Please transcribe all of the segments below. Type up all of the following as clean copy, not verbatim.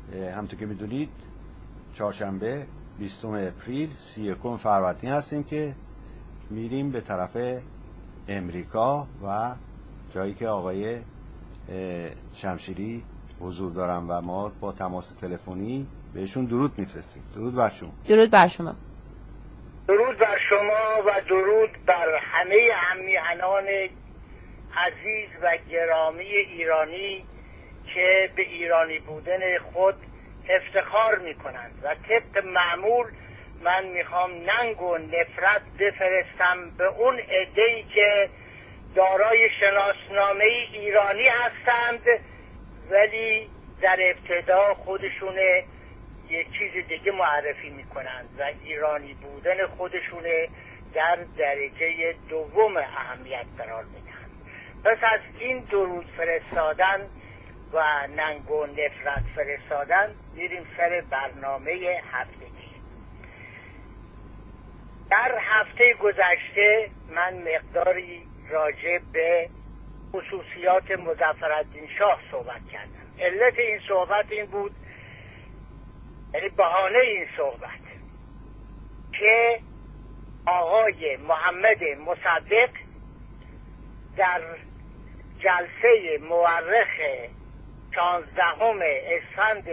همونطور که میدونید چهارشنبه 20 اپریل 31 فروردین هستیم که میریم به طرف امریکا و جایی که آقای شمشیری حضور دارن و ما با تماس تلفنی بهشون درود میفرستیم. درود بر شما. درود بر شما. درود بر شما و درود بر همه همیهنان عزیز و گرامی ایرانی که به ایرانی بودن خود افتخار میکنند و طبق معمول من میخوام ننگ و نفرت بفرستم به اون عده‌ای که دارای شناسنامه ایرانی هستند ولی در ابتدا خودشون یک چیز دیگه معرفی میکنند و ایرانی بودن خودشون در درجه دوم اهمیت قرار میدهند. پس از این درود فرستادن و ننگ و نفرت فرستادن میریم سر برنامه هفتگی. در هفته گذشته من مقداری راجع به خصوصیات مظفرالدین شاه صحبت کردم. علت این صحبت این بود، یعنی بهانه این صحبت، که آقای محمد مصدق در جلسه مورخ 16 اسفند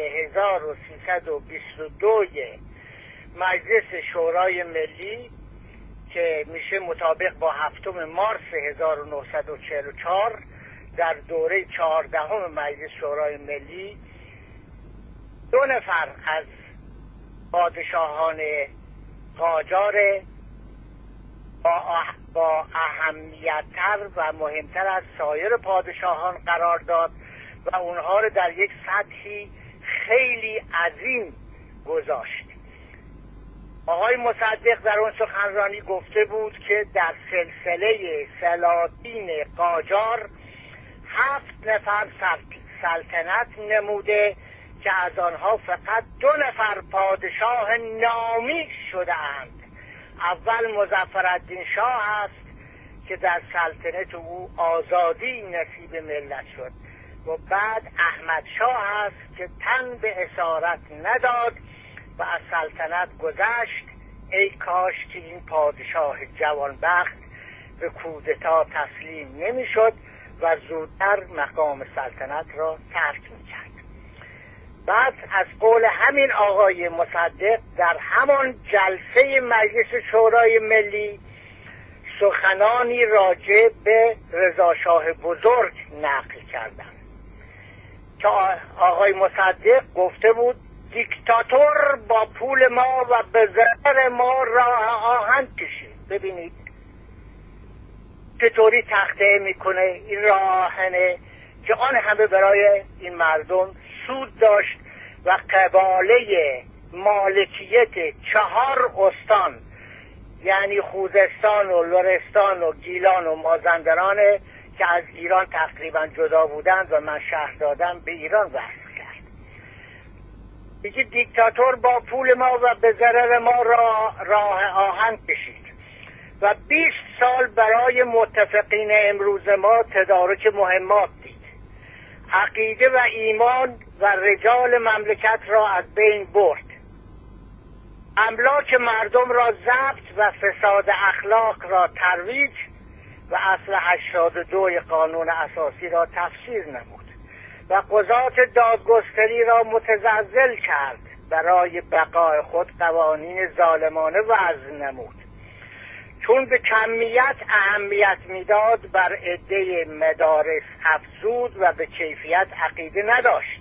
1322 مجلس شورای ملی که میشه مطابق با 7 مارس 1944 در دوره 14 مجلس شورای ملی 2 نفر از پادشاهان قاجار با اهمیت‌تر و مهمتر از سایر پادشاهان قرار داد و اونها رو در یک سطحی خیلی عظیم گذاشت. آقای مصدق در اون سخنرانی گفته بود که در سلسله سلاطین قاجار 7 نفر سلطنت نموده که از آنها فقط 2 نفر پادشاه نامی شده اند. اول مظفرالدین شاه است که در سلطنت او آزادی نصیب ملت شد و بعد احمد شاه است که تن به اسارت نداد و از سلطنت گذشت. ای کاش که این پادشاه جوانبخت به کودتا تسلیم نمیشد و زودتر مقام سلطنت را ترک میکرد. بعد از قول همین آقای مصدق در همان جلسه مجلس شورای ملی سخنانی راجع به رضاشاه بزرگ نقل کردند که آقای مصدق گفته بود دیکتاتور با پول ما و به ضرر ما راه آهن کشید. ببینید چطوری تخته میکنه این راه آهنه که آن همه برای این مردم سود داشت و قباله مالکیت 4 استان یعنی خوزستان و لرستان و گیلان و مازندران که از ایران تقریبا جدا بودند و من شهر دادم به ایران وصل کرد. میگه دیکتاتور با پول ما و به ضرر ما راه آهن کشید و 20 سال برای متفقین امروز ما تدارک مهمات دید. عقیده و ایمان و رجال مملکت را از بین برد. املاک مردم را ضبط و فساد اخلاق را ترویج و اصل 82 قانون اساسی را تفسیر نمود و قضات دادگستری را متزلزل کرد. برای بقای خود قوانین ظالمانه وضع نمود. چون به کمیت اهمیت میداد بر عده مدارس افزود و به کیفیت عقیده نداشت.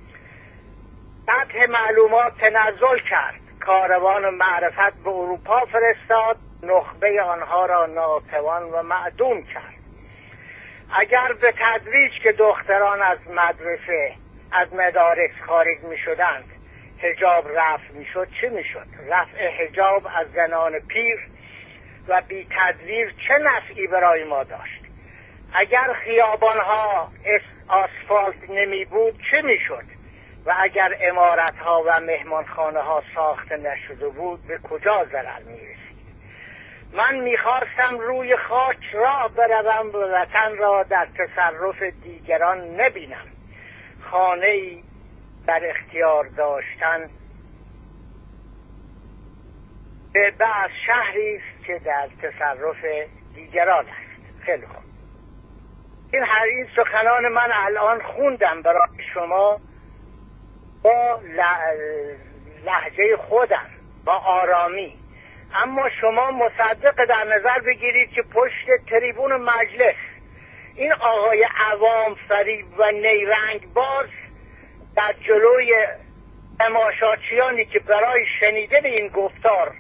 سطح معلومات تنزل کرد. کاروان معرفت به اروپا فرستاد، نخبه آنها را ناتوان و معدوم کرد. اگر به تدریج که دختران از مدرسه از مدارس خارج می شدند حجاب رفع می شد چه می شد؟ رفع حجاب از زنان پیر و بی تدبیر چه نفعی برای ما داشت؟ اگر خیابانها آسفالت نمی بود چه می شد؟ و اگر عمارتها و مهمانخانه ها ساخته نشده بود به کجا ضرر می رسید؟ من می خواستم روی خاک راه بروم و وطن را در تصرف دیگران نبینم. خانه‌ای در اختیار داشتن به بعض شهری است که در تصرف دیگران است. خیلی خوب، این سخنان من الان خوندم برای شما با لهجه خودم، با آرامی، اما شما مصدق در نظر بگیرید که پشت تریبون مجلس این آقای عوام فریب و نیرنگ باز در جلوی تماشاچیانی که برای شنیدن این گفتار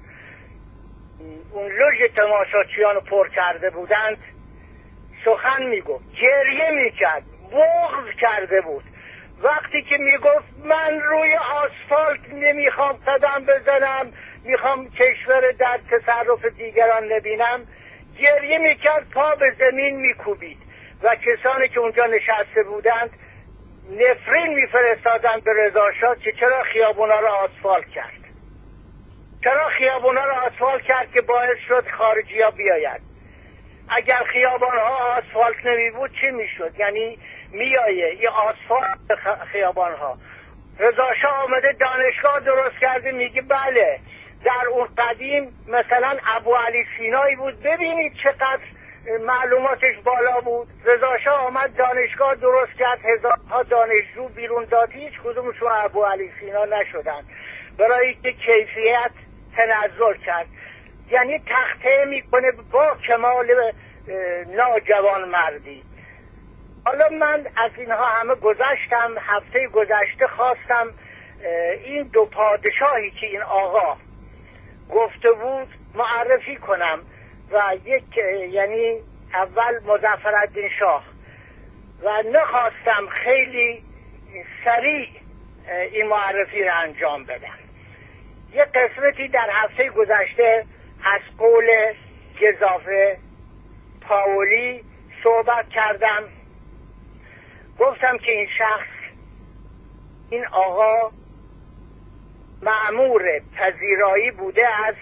اون لوژ تماشاچیان رو پر کرده بودند سخن میگفت، گریه میکرد، بغض کرده بود. وقتی که میگفت من روی آسفالت نمیخوام قدم بزنم، میخوام کشور در تصرف دیگران نبینم، گریه میکرد، پا به زمین میکوبید و کسانی که اونجا نشسته بودند نفرین میفرستادند به رضا شاه که چرا خیابونا رو آسفالت کرد، چرا خیابونا رو آسفالت کرد که باعث شد خارجی ها بیاید. اگر خیابان ها آسفالت نمی بود چی میشد؟ یعنی میایه یه آسفالت خیابان ها. رضا شاه آمده دانشگاه درست کرده، میگه بله در اون قدیم مثلا ابو علی سینایی بود، ببینید چقدر معلوماتش بالا بود. رضا شاه آمد دانشگاه درست کرد، هزارها دانشجو بیرون داد، هیچ کدومشون ابو علی سینا نشدن برای که کیفیت تنزل کرد. یعنی تخته میکنه با کمال ناجوان مردی. حالا من از اینها همه گذشتم. هفته گذشته خواستم این دو پادشاهی که این آقا گفته بود معرفی کنم و یعنی اول مظفرالدین شاه، و نخواستم خیلی سریع این معرفی را انجام بدم. یک قسمتی در هفته گذشته از قول گزافه پاولی صحبت کردم. گفتم که این شخص، این آقا مأمور پذیرایی بوده از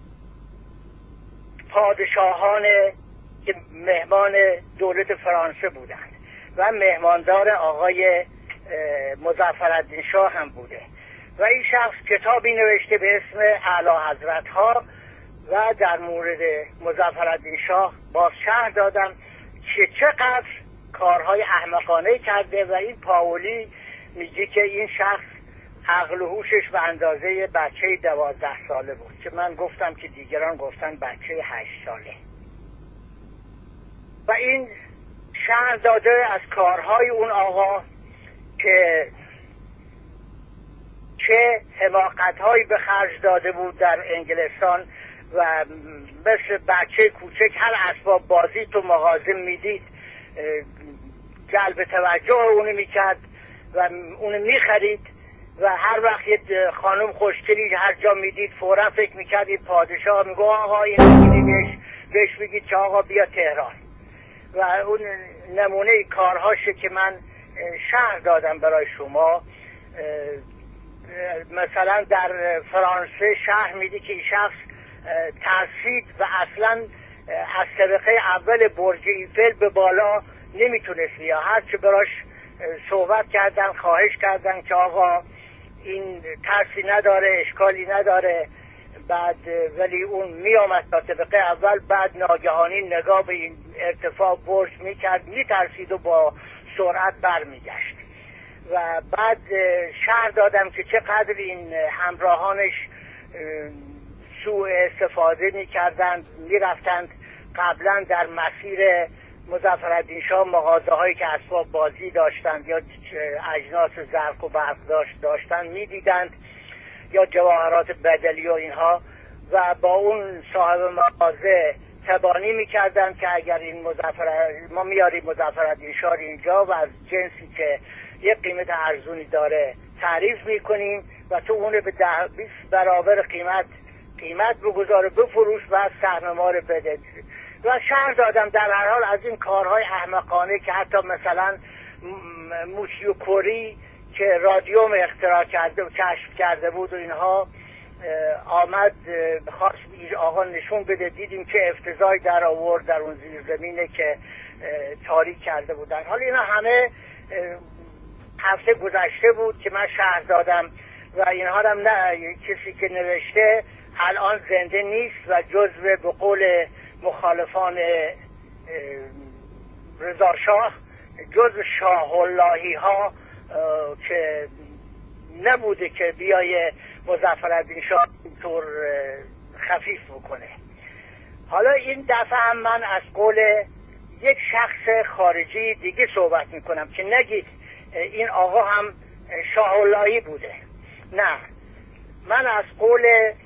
پادشاهان که مهمان دولت فرانسه بودند و مهماندار آقای مظفرالدین شاه هم بوده و این شخص کتابی نوشته به اسم اعلی حضرت ها و در مورد مظفرالدین شاه باز شرح دادم که چقدر کارهای احمقانه کرده و این پاولی میگه که این شخص عقل و هوشش به اندازه بچه 12 ساله بود که من گفتم که دیگران گفتن بچه 8 ساله. و این شرح داده از کارهای اون آقا که چه حماقت‌هایی به خرج داده بود در انگلستان و مثل بچه کوچک هر اسباب بازی تو مغازه میدید جلب توجه اونو میکرد و اونو میخرید و هر وقت یه خانم خوشگلی هر جا میدید فورا فکر میکرد این پادشاه، میگو آقا این بهش بگید که آقا بیا تهران. و اون نمونه کارهاشه که من شرح دادم برای شما. مثلا در فرانسه شرح میدی که این شخص ترسید و اصلا از طبقه اول برج ایفل به بالا نمیتونست بیا. هرچه براش صحبت کردن، خواهش کردن که آقا این ترسی نداره، اشکالی نداره، بعد ولی اون میامد تا طبقه اول، بعد ناگهانی نگاه به این ارتفاع برج میکرد، میترسید و با سرعت برمیگشت. و بعد شرح دادم که چقدر این همراهانش سوء استفاده میکردند، میرفتند قبلا در مسیر مظفرالدین شاه مغازه هایی که اسباب بازی داشتند یا اجناس زرق و برق داشتند میدیدند یا جواهرات بدلی و اینها و با اون صاحب مغازه تبانی میکردند که اگر این ما میاریم مظفرالدین شاه اینجا و از جنسی که یک قیمت ارزونی داره تعریف میکنیم و تو اونه به 10-20 برابر قیمت بگذاره بفروش و سهم ما رو بده. و شرح دادم در هر حال از این کارهای احمقانه که حتی مثلا موسیو کوری که رادیوم اختراع کرده و کشف کرده بود و اینها آمد خواست آقا نشون بده، دیدیم که افتضاحی در آورد در اون زیرزمینه که تاریک کرده بودن. حالا اینا همه هفته گذشته بود که من شرح دادم و اینها هم نه کسی که نوشته الان زنده نیست و جزو به قول مخالفان رضا شاه جزو شاه اللهی ها که نبوده که بیای مظفرالدین شاه طور خفیف بکنه. حالا این دفعه هم من از قول یک شخص خارجی دیگه صحبت میکنم که نگید این آقا هم شاه اللهی بوده. نه، من از قول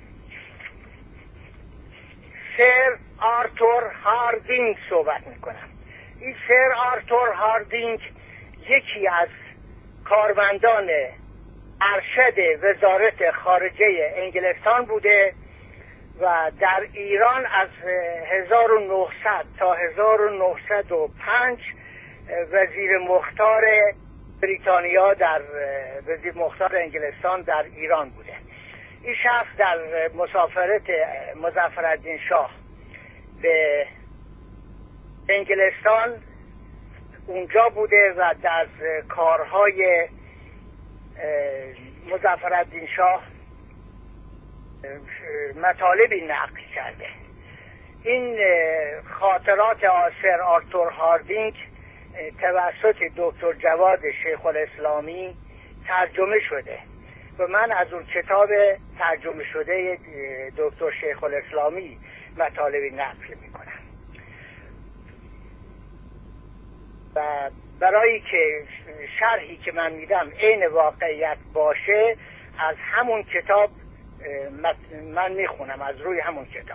سر آرتور هاردینگ صحبت میکنم. این سر آرتور هاردینگ یکی از کارمندان ارشد وزارت خارجه انگلستان بوده و در ایران از 1900 تا 1905 وزیر مختار بریتانیا در وزیر مختار انگلستان در ایران بوده. این شخص در مسافرت مظفرالدین شاه به انگلستان اونجا بوده و در کارهای مظفرالدین شاه مطالبی نقل کرده. این خاطرات سر آرتور هاردینگ توسط دکتر جواد شیخ الاسلامی ترجمه شده و من از اون کتاب ترجمه شده دکتر شیخ الاسلامی مطالبی نقل میکنم و برای که شرحی که من میدم عین واقعیت باشه از همون کتاب من میخونم، از روی همون کتاب.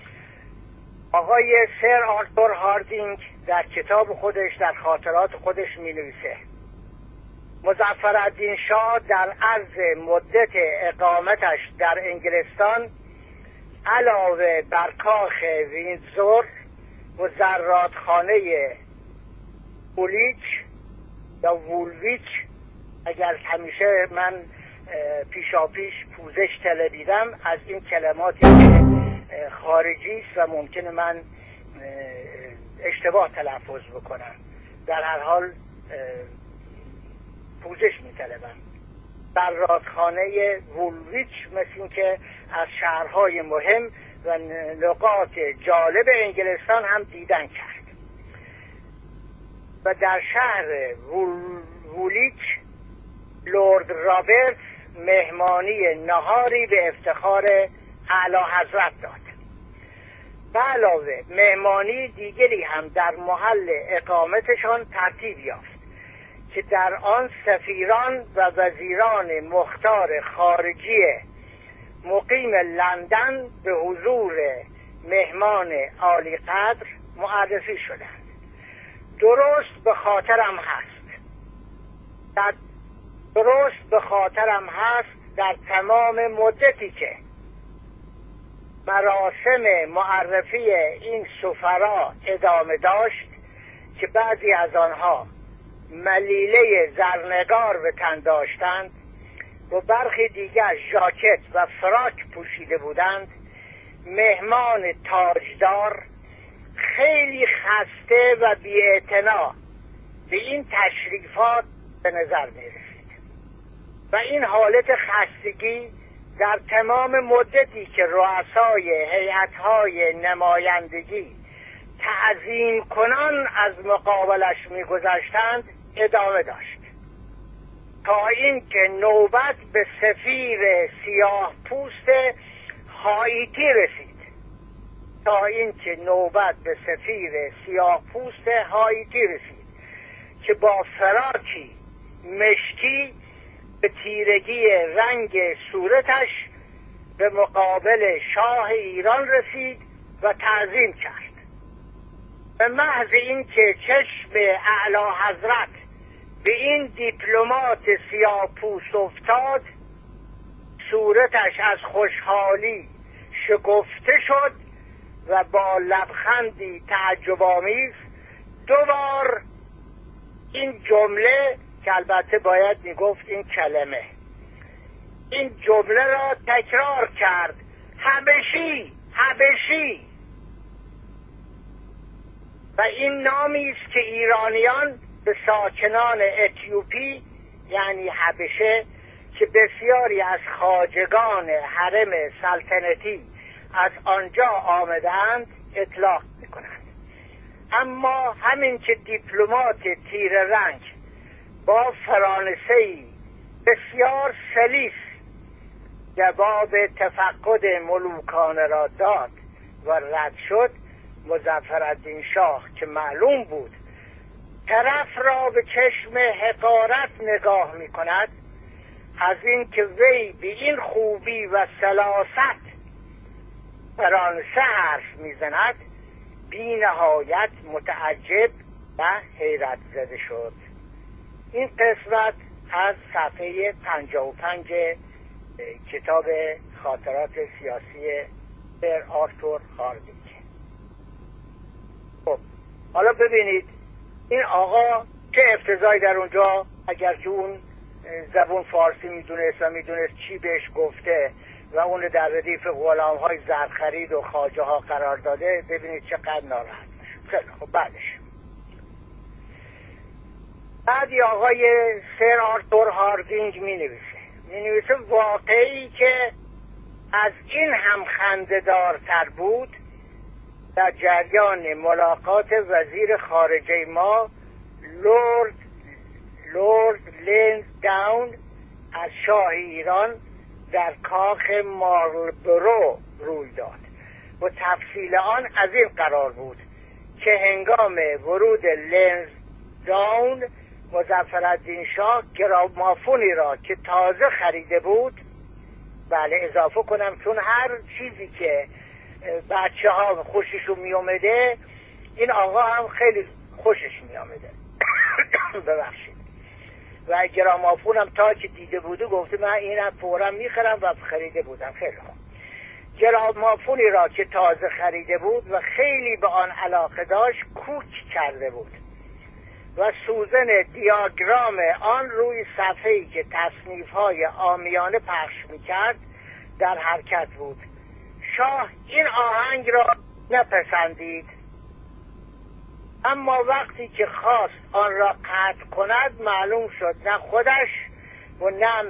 آقای سر آرتور هاردینگ در کتاب خودش در خاطرات خودش مینویسه مظفرالدین شاه در عرض مدت اقامتش در انگلستان علاوه بر کاخ ویندزور و زرادخانه وولیچ یا وولویچ، اگر همیشه من پیشاپیش پوزش طلبیدم از این کلماتی که خارجی است و ممکنه من اشتباه تلفظ بکنم، در هر حال پوزش میطلبم. در رادخانه وولویچ مثل این که از شهرهای مهم و نقاط جالب انگلستان هم دیدن کرد و در شهر وولیچ لورد رابرت مهمانی نهاری به افتخار اعلی حضرت داد. به علاوه مهمانی دیگری هم در محل اقامتشان ترتیب یافت که در آن سفیران و وزیران مختار خارجی مقیم لندن به حضور مهمان عالی قدر معرفی شدند. درست به خاطرم هست در تمام مدتی که مراسم معرفی این سفرا ادامه داشت که بعضی از آنها ملیله زرنگار به تن داشتند و برخی دیگر ژاکت و فراک پوشیده بودند، مهمان تاجدار خیلی خسته و بی‌اعتنا به این تشریفات به نظر می رسید و این حالت خستگی در تمام مدتی که رؤسای هیئت‌های نمایندگی تعظیم کنان از مقابلش می‌گذشتند ادامه داشت تا اینکه نوبت به سفیر سیاه پوست هایتی رسید. که با فراکی مشکی به تیرگی رنگ صورتش به مقابل شاه ایران رسید و تعظیم کرد. به محض اینکه چشم اعلی حضرت به این دیپلمات سیاه‌پوست افتاد، صورتش از خوشحالی شکفته شد و با لبخندی تعجب‌آمیز دوبار این جمله که البته باید میگفت این کلمه، این جمله را تکرار کرد: حبشی، حبشی. و این نامی است که ایرانیان به ساکنان اتیوپی یعنی حبشه که بسیاری از خواجگان حرم سلطنتی از آنجا آمدند اطلاق میکنند. اما همین که دیپلمات تیر رنگ با فرانسه‌ای بسیار سلیس جواب تفقد ملوکانه را داد و رد شد، مظفرالدین شاه که معلوم بود طرف را به چشم حقارت نگاه می کند، از این که وی به این خوبی و سلاست فرانسه حرف می زند بی نهایت متعجب و حیرت زده شد. این قسمت از صفحه 55 کتاب خاطرات سیاسی سر آرتور هاردینگ. خب حالا ببینید این آقا چه افتضاحی در اونجا، اگر که اون زبون فارسی میدونست و میدونست چی بهش گفته و اون در ردیف غلام های زرخرید و خواجه ها قرار داده، ببینید چقدر ناراحت میشه. خیلی خب بعدی آقای سر آرتور هاردینگ می نویسه واقعی که از این هم خنده‌دارتر بود در جریان ملاقات وزیر خارجه ما لورد لنسداون از شاه ایران در کاخ مارلبرو روی داد و تفصیل آن از این قرار بود که هنگام ورود لنسداون مظفرالدین شاه گرامافونی را که تازه خریده بود، بله اضافه کنم چون هر چیزی که بچه ها خوششون می اومده این آقا هم خیلی خوشش می اومده ببخشید، و گرامافون هم تا که دیده بوده گفته من اینم فورا میخرم و خریده بودم. خیلی خوب، گرامافونی را که تازه خریده بود و خیلی به آن علاقه داشت کوک کرده بود و سوزن دیاگرام آن روی صفحه‌ای که تصنیف‌های عامیانه پخش می‌کرد در حرکت بود. شاه این آهنگ را نپسندید، اما وقتی که خواست آن را قطع کند معلوم شد نه خودش و نه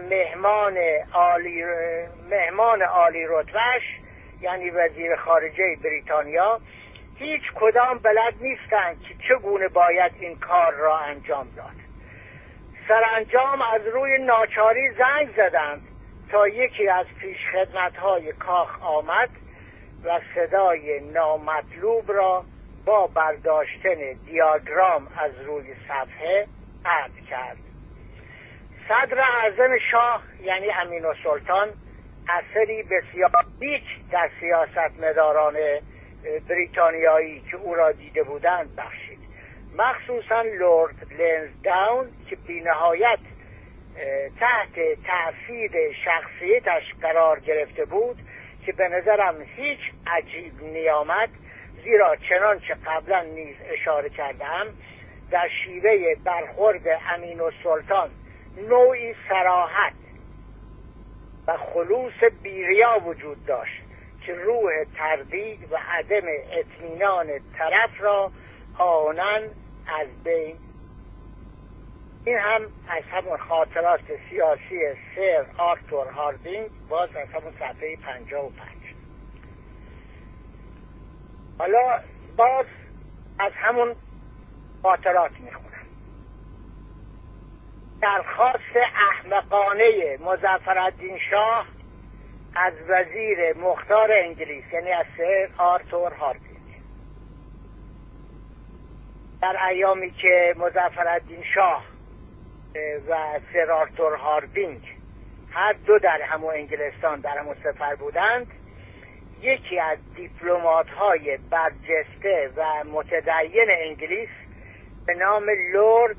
مهمان عالی رتبه‌اش یعنی وزیر خارجه بریتانیا هیچ کدام بلد نیستند که چگونه باید این کار را انجام داد. سرانجام از روی ناچاری زنگ زدند تا یکی از پیشخدمت‌های کاخ آمد و صدای نامطلوب را با برداشتن دیاگرام از روی صفحه قطع کرد. صدر اعظم شاه یعنی امین‌السلطان اثری بسیار بیش در سیاستمداران بریتانیایی که او را دیده بودند بخشید، مخصوصا لورد لنسداون که بی نهایت تحت تأثیر شخصیتش قرار گرفته بود که به نظرم هیچ عجیب نیامد، زیرا چنانچه قبلا نیز اشاره کردم در شیوه برخورد امین‌السلطان نوعی صراحت و خلوص بیریا وجود داشت که روح تردید و عدم اطمینان طرف را آنن از بین. این هم از همون خاطرات سیاسی سر آرتور هاردینگ، باز از همون صفحه 55. حالا باز از همون خاطرات میخونم. درخواست احمقانه مظفرالدین شاه از وزیر مختار انگلیس یعنی از سر آرتور هاردینگ در ایامی که مظفرالدین شاه و سر آرتور هاردینگ هر دو در همون انگلستان در همون سفر بودند، یکی از دیپلمات‌های برجسته و متدین انگلیس به نام لورد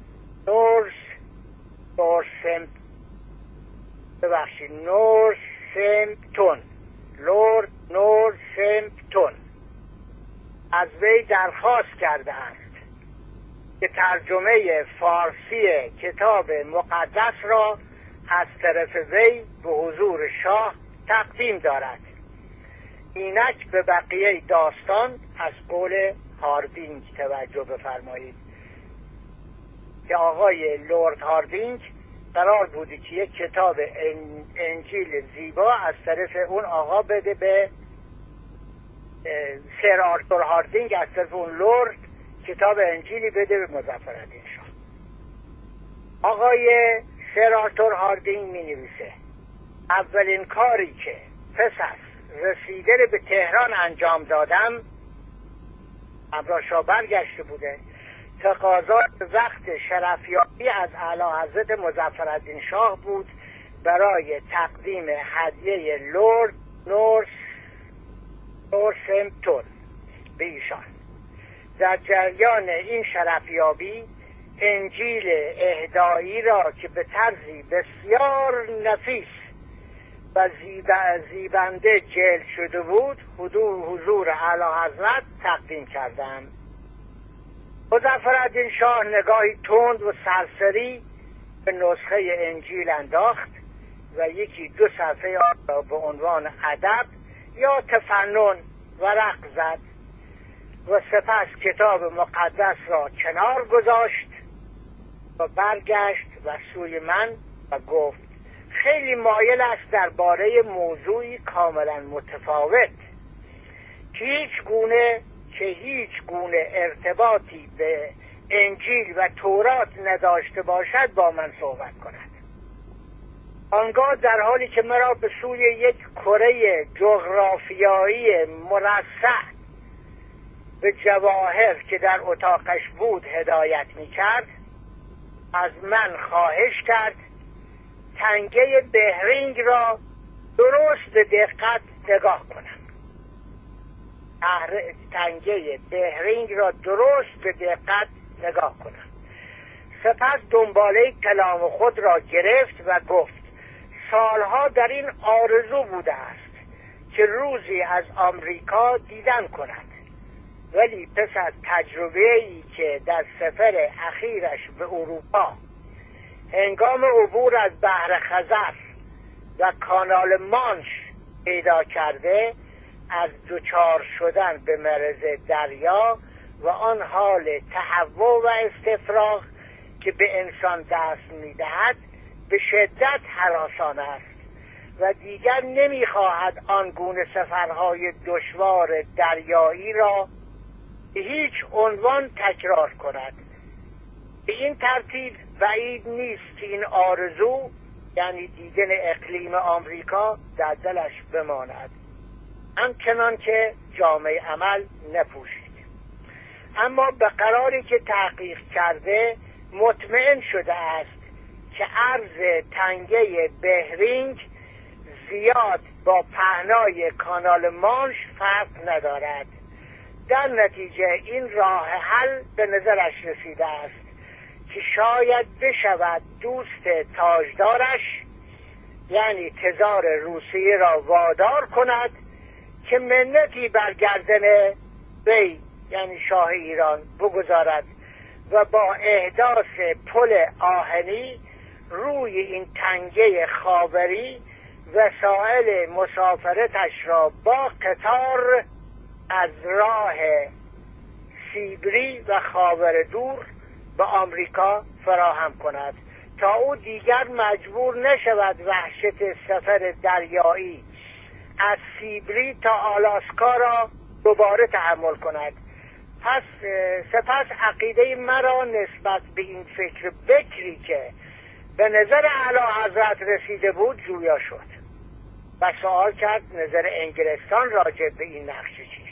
نورسمپتون از وی درخواست کردند که ترجمه فارسی کتاب مقدس را از طرف وی به حضور شاه تقدیم دارد. اینک به بقیه داستان از قول هاردینگ توجه بفرمایید که آقای لورد هاردینگ قرار بودی که یک کتاب انجیل زیبا از طرف اون آقا بده به سر آرتور هاردینگ، از طرف اون لورد کتاب انجیلی بده به مظفرالدین شاه. آقای سر آرتور هاردینگ می نویسه اولین کاری که پس از رسیدن به تهران انجام دادم، همراه شاه برگشته بوده، تقاضای وقت شرفیابی از اعلی حضرت مظفرالدین شاه بود برای تقدیم هدیه لورد نورثمپتون به ایشان. در جریان این شرفیابی انجیل اهدایی را که به طرزی بسیار نفیس و زیبنده جلد شده بود حضور اعلی حضرت تقدیم کردم. مظفرالدین شاه نگاهی تند و سرسری به نسخه انجیل انداخت و یکی دو صفحه را به عنوان ادب یا تفنن ورق زد و سپس کتاب مقدس را کنار گذاشت و برگشت و سوی من و گفت خیلی مایل است درباره موضوعی کاملا متفاوت که هیچ گونه ارتباطی به انجیل و تورات نداشته باشد با من صحبت کند. آنگاه در حالی که مرا به سوی یک کره جغرافیایی مرصع به جواهر که در اتاقش بود هدایت می کرد، از من خواهش کرد تنگه بهرینگ را درست به دقت نگاه کنم. تنگه بهرینگ را درست به دقت نگاه کنم. سپس دنباله کلام خود را گرفت و گفت سالها در این آرزو بوده است که روزی از آمریکا دیدن کند، ولی پس از تجربه‌ای که در سفر اخیرش به اروپا هنگام عبور از بحر خزر و کانال مانش پیدا کرده، از دچار شدن به مرز دریا و آن حال تهوع و استفراغ که به انسان دست می‌دهد به شدت هراسان است و دیگر نمی‌خواهد آن گونه سفرهای دشوار دریایی را به هیچ عنوان تکرار کند. به این ترتیب بعید نیست که این آرزو، یعنی دیدن اقلیم آمریکا، در دلش بماند، همچنان که جامه عمل نپوشید. اما به قراری که تحقیق کرده مطمئن شده است که عرض تنگه بهرینگ زیاد با پهنای کانال مانش فرق ندارد. در نتیجه این راه حل به نظرش رسیده است که شاید بشود دوست تاجدارش، یعنی تزار روسیه را وادار کند که منتی بر گردن وی، یعنی شاه ایران، بگذارد و با احداث پل آهنی روی این تنگه خاوری وسایل مسافرتش را با قطار از راه سیبری و خاور دور به آمریکا فراهم کند تا او دیگر مجبور نشود وحشت سفر دریایی از سیبری تا آلاسکا را دوباره تحمل کند. سپس عقیده مرا نسبت به این فکر بکری که به نظر اعلی حضرت رسیده بود جویا شد و سوال کرد نظر انگلستان راجع به این نقشه چیست.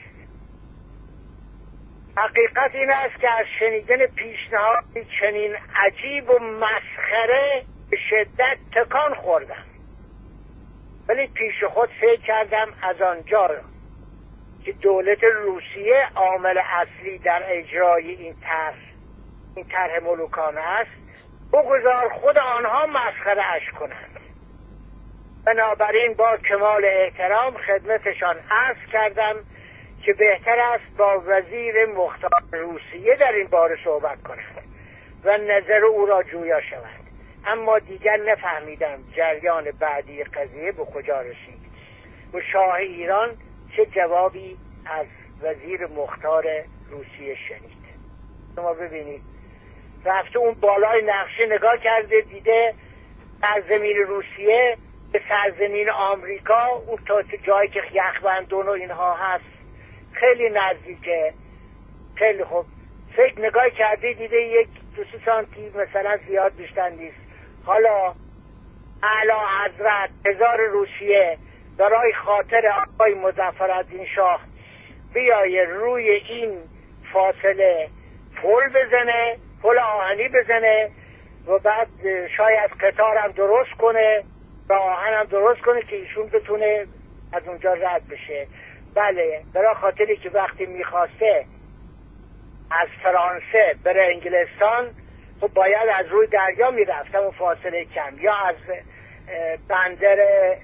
حقیقت این است که از شنیدن پیشنهادی چنین عجیب و مسخره به شدت تکان خوردم، ولی پیش خود فکر کردم از آنجا که دولت روسیه عامل اصلی در اجرای این طرح ملوکانه است، بگذار خود آنها مسخره اش کنند. بنابراین با کمال احترام خدمتشان عرض کردم که بهتر است با وزیر مختار روسیه در این باره صحبت کنند و نظر او را جویا شود. اما دیگر نفهمیدم جریان بعدی قضیه به کجا رسید و شاه ایران چه جوابی از وزیر مختار روسیه شنید. شما ببینید، رفته اون بالای نقشه نگاه کرده، دیده سرزمین روسیه به سرزمین آمریکا، اون تا جایی که یخبندون و اینها هست خیلی نزدیکه. خیلی خوب فکر نگاه کردی دیده 1-2 سانتی مثلا زیاد بیشتر نیست. حالا اعلی حضرت هزار روسیه برای خاطر آقای مظفرالدین شاه بیایه روی این فاصله پل بزنه، پل آهنی بزنه و بعد شاید قطار هم درست کنه و آهن هم درست کنه که ایشون بتونه از اونجا رد بشه. بله، برای خاطری که وقتی میخواسته از فرانسه بره انگلستان خب باید از روی دریا میرفت، اون فاصله کم، یا از بندر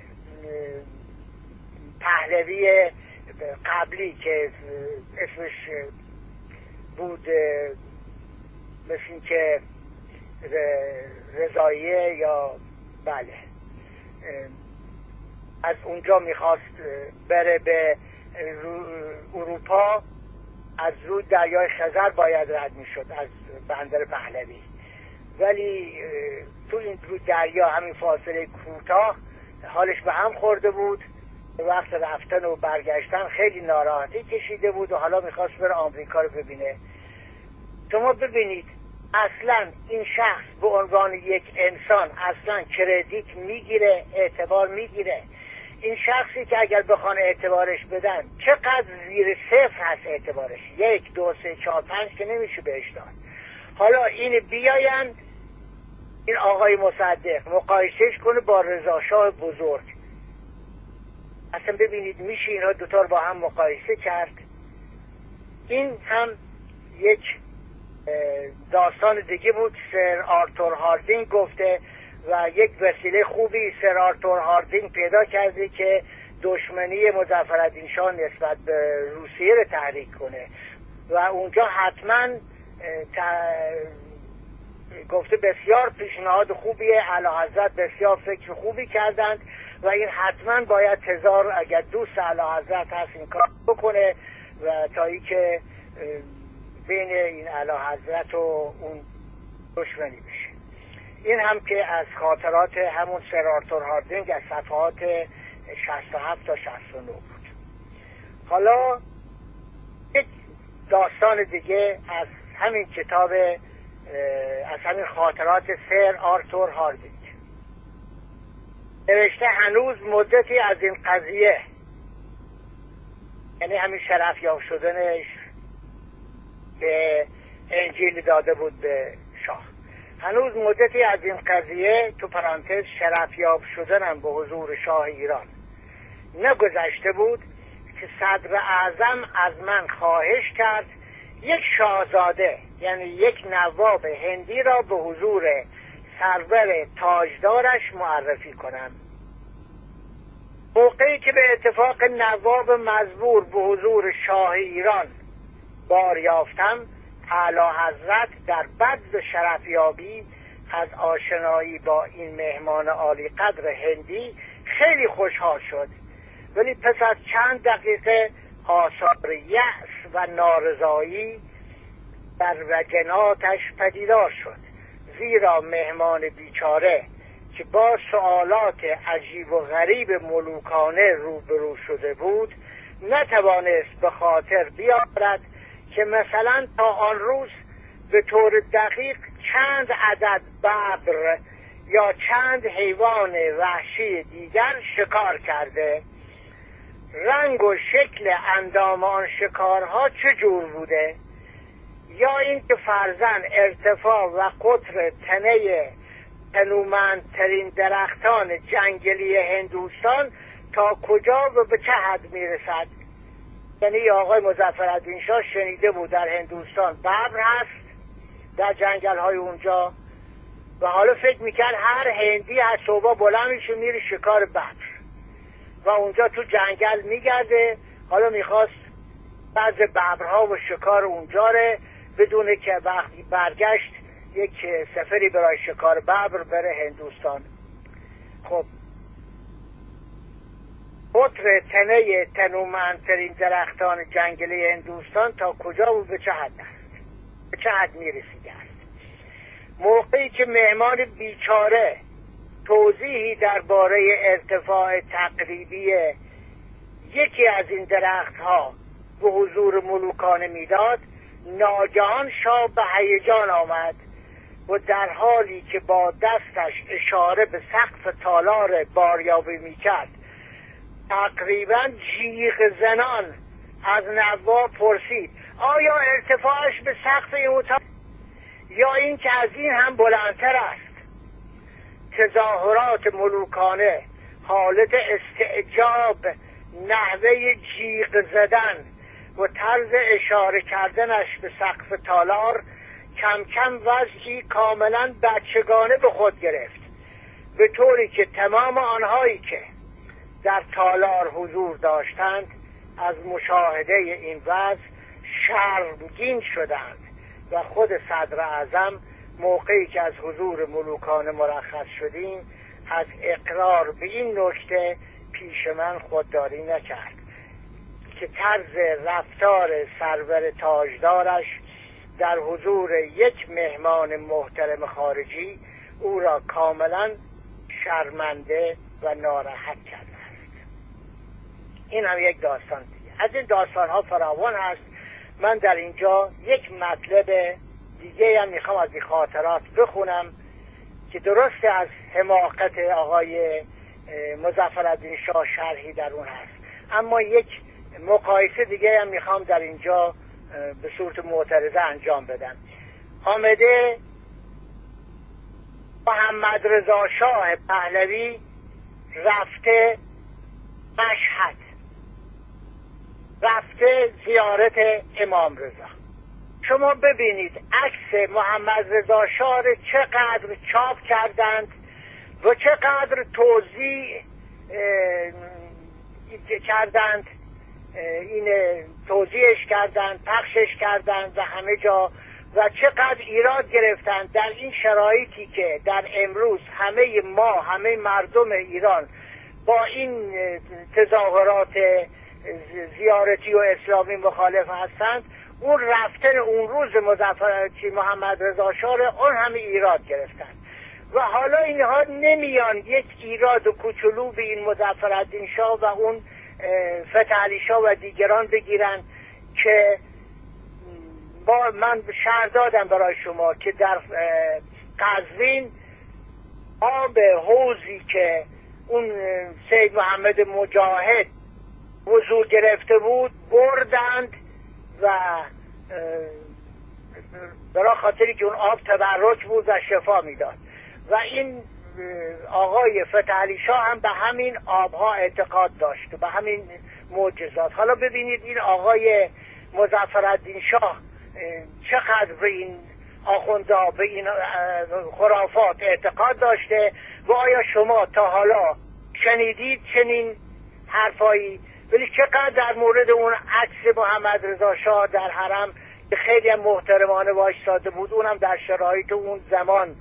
پهلوی قبلی که اسمش بود مثل این که رضاییه، یا بله از اونجا میخواست بره به اروپا، از روی دریای خزر باید رد میشد از بندر پهلوی. ولی تو این روی دریا همین فاصله کوتاه حالش به هم خورده بود، وقت رفتن و برگشتن خیلی ناراحتی کشیده بود و حالا میخواست بره آمریکا رو ببینه. شما ببینید اصلا این شخص به عنوان یک انسان اصلا کردیت میگیره، اعتبار میگیره. این شخصی که اگر بخوان اعتبارش بدن چقدر زیر صفر هست اعتبارش، 1 2 3 4 5 که نمیشه بهش داد. حالا این بیاین این آقای مصدق مقایسهش کنه با رضا شاه بزرگ، اصلا ببینید میشه اینا دوتا رو با هم مقایسه کرد. این هم یک داستان دیگه بود، سر آرتور هاردینگ گفته و یک وسیله خوبی سر آرتور هاردینگ پیدا کرده که دشمنی مظفرالدین شاه نسبت به روسیه رو تحریک کنه و اونجا حتما گفته بسیار پیشنهاد خوبیه، اعلیحضرت بسیار فکر خوبی کردند و این حتما باید تزار اگر دوست اعلیحضرت هست این کار بکنه و تا ای که بین این اعلیحضرت و اون دشمنی بشه. این هم که از خاطرات همون سر آرتور هاردینگ از صفحات 67 تا 69 بود. حالا یک داستان دیگه از همین کتاب، از همین خاطرات سر آرتور هاردینگ نوشته هنوز مدتی از این قضیه، یعنی همین شرفیاب شدنش به انجیل داده بود به شاه، هنوز مدتی از این قضیه تو پرانتز شرفیاب شدنم به حضور شاه ایران نگذشته بود که صدر اعظم از من خواهش کرد یک شاهزاده یعنی یک نواب هندی را به حضور سرور تاجدارش معرفی کنم. موقعی که به اتفاق نواب مزبور به حضور شاه ایران بار یافتم، اعلی حضرت در بذل شرفیابی از آشنایی با این مهمان عالی قدر هندی خیلی خوشحال شد، ولی پس از چند دقیقه آثار یأس و نارضایی در وجناتش پدیدار شد، زیرا مهمان بیچاره که با سوالات عجیب و غریب ملوکانه روبرو شده بود نتوانست به خاطر بیاورد که مثلا تا آن روز به طور دقیق چند عدد ببر یا چند حیوان وحشی دیگر شکار کرده، رنگ و شکل اندام آن شکارها چجور بوده، یا اینکه فرضاً ارتفاع و قطر تنه تنومندترین درختان جنگلی هندوستان تا کجا و به چه حد میرسد. یعنی آقای مظفرالدین شاه شنیده بود در هندوستان ببر هست در جنگل های اونجا و حالا فکر میکرد هر هندی از صبح بلند میشه میره شکار ببر و اونجا تو جنگل میگرده. حالا میخواست بعض ببرها و شکار اونجا رو بدونه که وقتی برگشت یک سفری برای شکار ببر بره هندوستان. خب قطر تنه تنومندترین درختان جنگلی هندوستان تا کجا و به چه حد است، به چه حد میرسیده است. موقعی که مهمان بیچاره توضیحی درباره ارتفاع تقریبی یکی از این درختها به حضور ملوکانه میداد، ناگهان شاه به هیجان آمد و در حالی که با دستش اشاره به سقف تالار باریابی میکرد تقریبا جیغ زنان از نواب پرسید آیا ارتفاعش به سقف این اتاق یا این که از این هم بلندتر است؟ تظاهرات ملوکانه، حالت استعجاب، نحوه جیغ زدن و طرز اشاره کردنش به سقف تالار کم کم وضعی کاملا بچگانه به خود گرفت، به طوری که تمام آنهایی که در تالار حضور داشتند از مشاهده این وضع شرمگین شدند و خود صدر اعظم موقعی که از حضور ملوکانه مرخص شدیم از اقرار به این نکته پیش من خودداری نکرد که طرز رفتار سرور تاجدارش در حضور یک مهمان محترم خارجی او را کاملا شرمنده و ناراحت کرده است. این هم یک داستان دیگه. از این داستان ها فراوان هست. من در اینجا یک مطلب دیگه هم میخوام از این خاطرات بخونم که درست از حماقت آقای مظفرالدین شاه شرحی در اون هست، اما یک مقایسه دیگه هم میخوام در اینجا به صورت معترضه انجام بدم. آمده محمد رضا شاه پهلوی رفته مشهد، رفته زیارت امام رضا. شما ببینید عکس محمد رضا شاه چقدر چاپ کردند و چقدر توضیح کردند، این توضیحش کردند، پخشش کردند و همه جا، و چقدر ایراد گرفتند در این شرایطی که در امروز همه ما، همه مردم ایران با این تظاهرات زیارتی و اسلامی مخالف هستند. اون رفتن اون روز محمد رضا شاه اون همه ایراد گرفتند و حالا اینها نمیان یک ایراد و کوچولو به این مظفرالدین شاه و اون فتح علی شاه و دیگران بگیرن که من شرح دادم برای شما که در قزوین آب حوضی که اون سید محمد مجاهد وضو گرفته بود بردند و برای خاطری که اون آب تبرک بود و شفا میداد و این آقای فتح علی شاه هم به همین آبها اعتقاد داشت و به همین معجزات. حالا ببینید این آقای مظفرالدین شاه چقدر به این آخوندا، به این خرافات اعتقاد داشته و آیا شما تا حالا شنیدید چنین حرفایی؟ ولی چقدر در مورد اون عکس محمد رضا شاه در حرم که خیلی هم محترمانه وایساده بود، اونم در شرایط اون زمان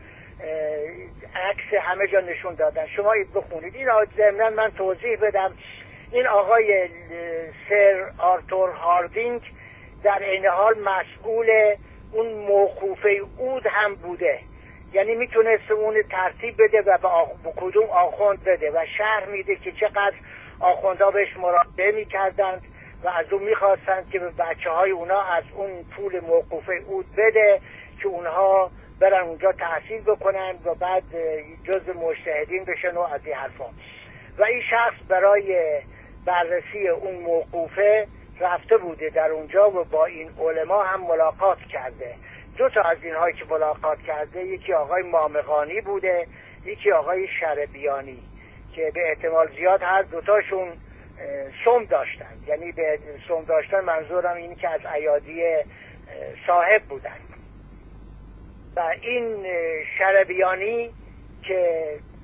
عکس همه جا نشون دادن. شما بخونید. این ضمناً من توضیح بدم، این آقای سر آرتور هاردینگ در این حال مسئول اون موقوفه عود هم بوده، یعنی میتونست اون ترتیب بده و به کدوم آخوند بده و شرح میده که چقدر آخوندها بهش مراجعه میکردند و از اون میخواستند که به بچه های اونا از اون پول موقوفه عود بده که اونها برن اونجا تحصیل بکنن و بعد جز مجتهدین بشن و از این حرفا. و این شخص برای بررسی اون موقوفه رفته بوده در اونجا و با این علما هم ملاقات کرده. دو تا از اینهایی که ملاقات کرده، یکی آقای مامقانی بوده، یکی آقای شربیانی، که به احتمال زیاد هر دوتاشون سم داشتن. یعنی به سم داشتن منظورم اینه که از ایادی صاحب بودن. و این شربیانی که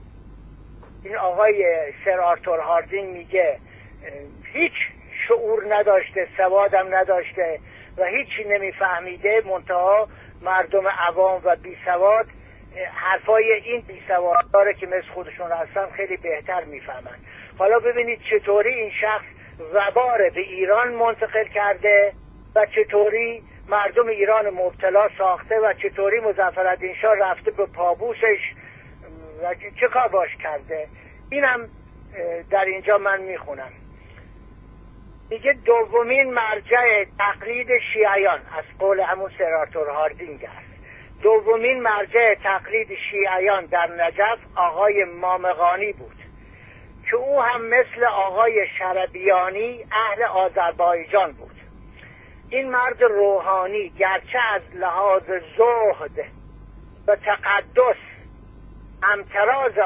این آقای سر آرتور هاردینگ میگه هیچ شعور نداشته، سوادم نداشته و هیچی نمیفهمیده، منتها مردم عوام و بی سواد حرفای این بی سواد داره که مثل خودشون هستن خیلی بهتر میفهمن. حالا ببینید چطوری این شخص وبار به ایران منتقل کرده و چطوری مردم ایران مبتلا ساخته و چطوری مظفرالدین شاه رفته به پابوسش و چه کار باش کرده. اینم در اینجا من میخونم. میگه دومین مرجع تقلید شیعیان، از قول همون سر آرتور هاردینگ است، دومین مرجع تقلید شیعیان در نجف آقای مامقانی بود که او هم مثل آقای شربیانی اهل آذربایجان بود. این مرد روحانی گرچه از لحاظ زهد و تقدس همتراز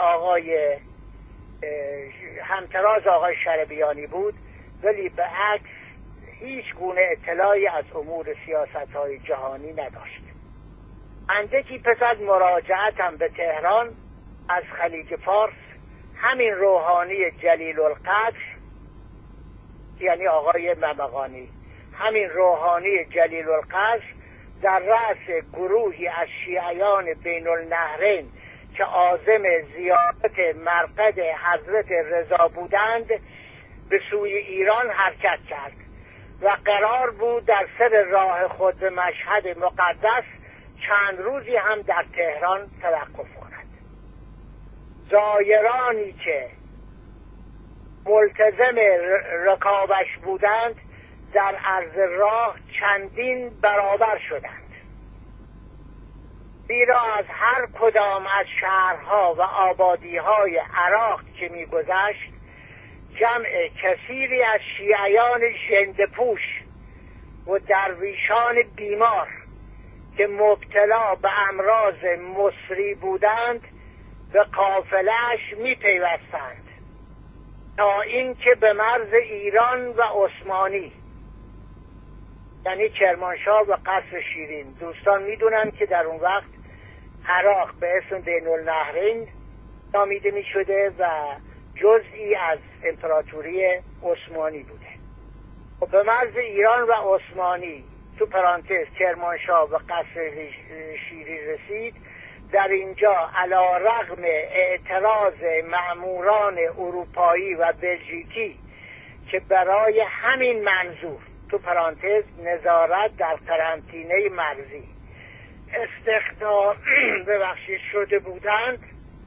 آقای شربیانی بود، ولی به عکس هیچ گونه اطلاعی از امور سیاست‌های جهانی نداشت. اندکی پس از مراجعتم به تهران از خلیج فارس، همین روحانی جلیل القدر، یعنی آقای مامقانی، همین روحانی جلیل القدر در رأس گروهی از شیعیان بین النهرین که عازم زیارت مرقد حضرت رضا بودند به سوی ایران حرکت کرد و قرار بود در سر راه خود به مشهد مقدس چند روزی هم در تهران توقف کند. زایرانی که ملتزم رکابش بودند در عرض راه چندین برابر شدند، زیرا از هر کدام از شهرها و آبادیهای عراق که می‌گذشت جمع کثیری از شیعیان ژنده‌پوش و درویشان بیمار که مبتلا به امراض مصری بودند به قافله‌اش می‌پیوستند تا اینکه به مرز ایران و عثمانی، یعنی کرمانشاه و قصر شیرین، دوستان میدونن که در اون وقت عراق به اسم بین النهرین نامیده می شده و جزئی از امپراتوری عثمانی بوده. و به مرز ایران و عثمانی تو پرانتز کرمانشاه و قصر شیرین رسید. در اینجا علی رغم اعتراض مأموران اروپایی و بلژیکی که برای همین منظور تو پرانتز نظارت در قرنطینه مرزی استخدام شده بودند،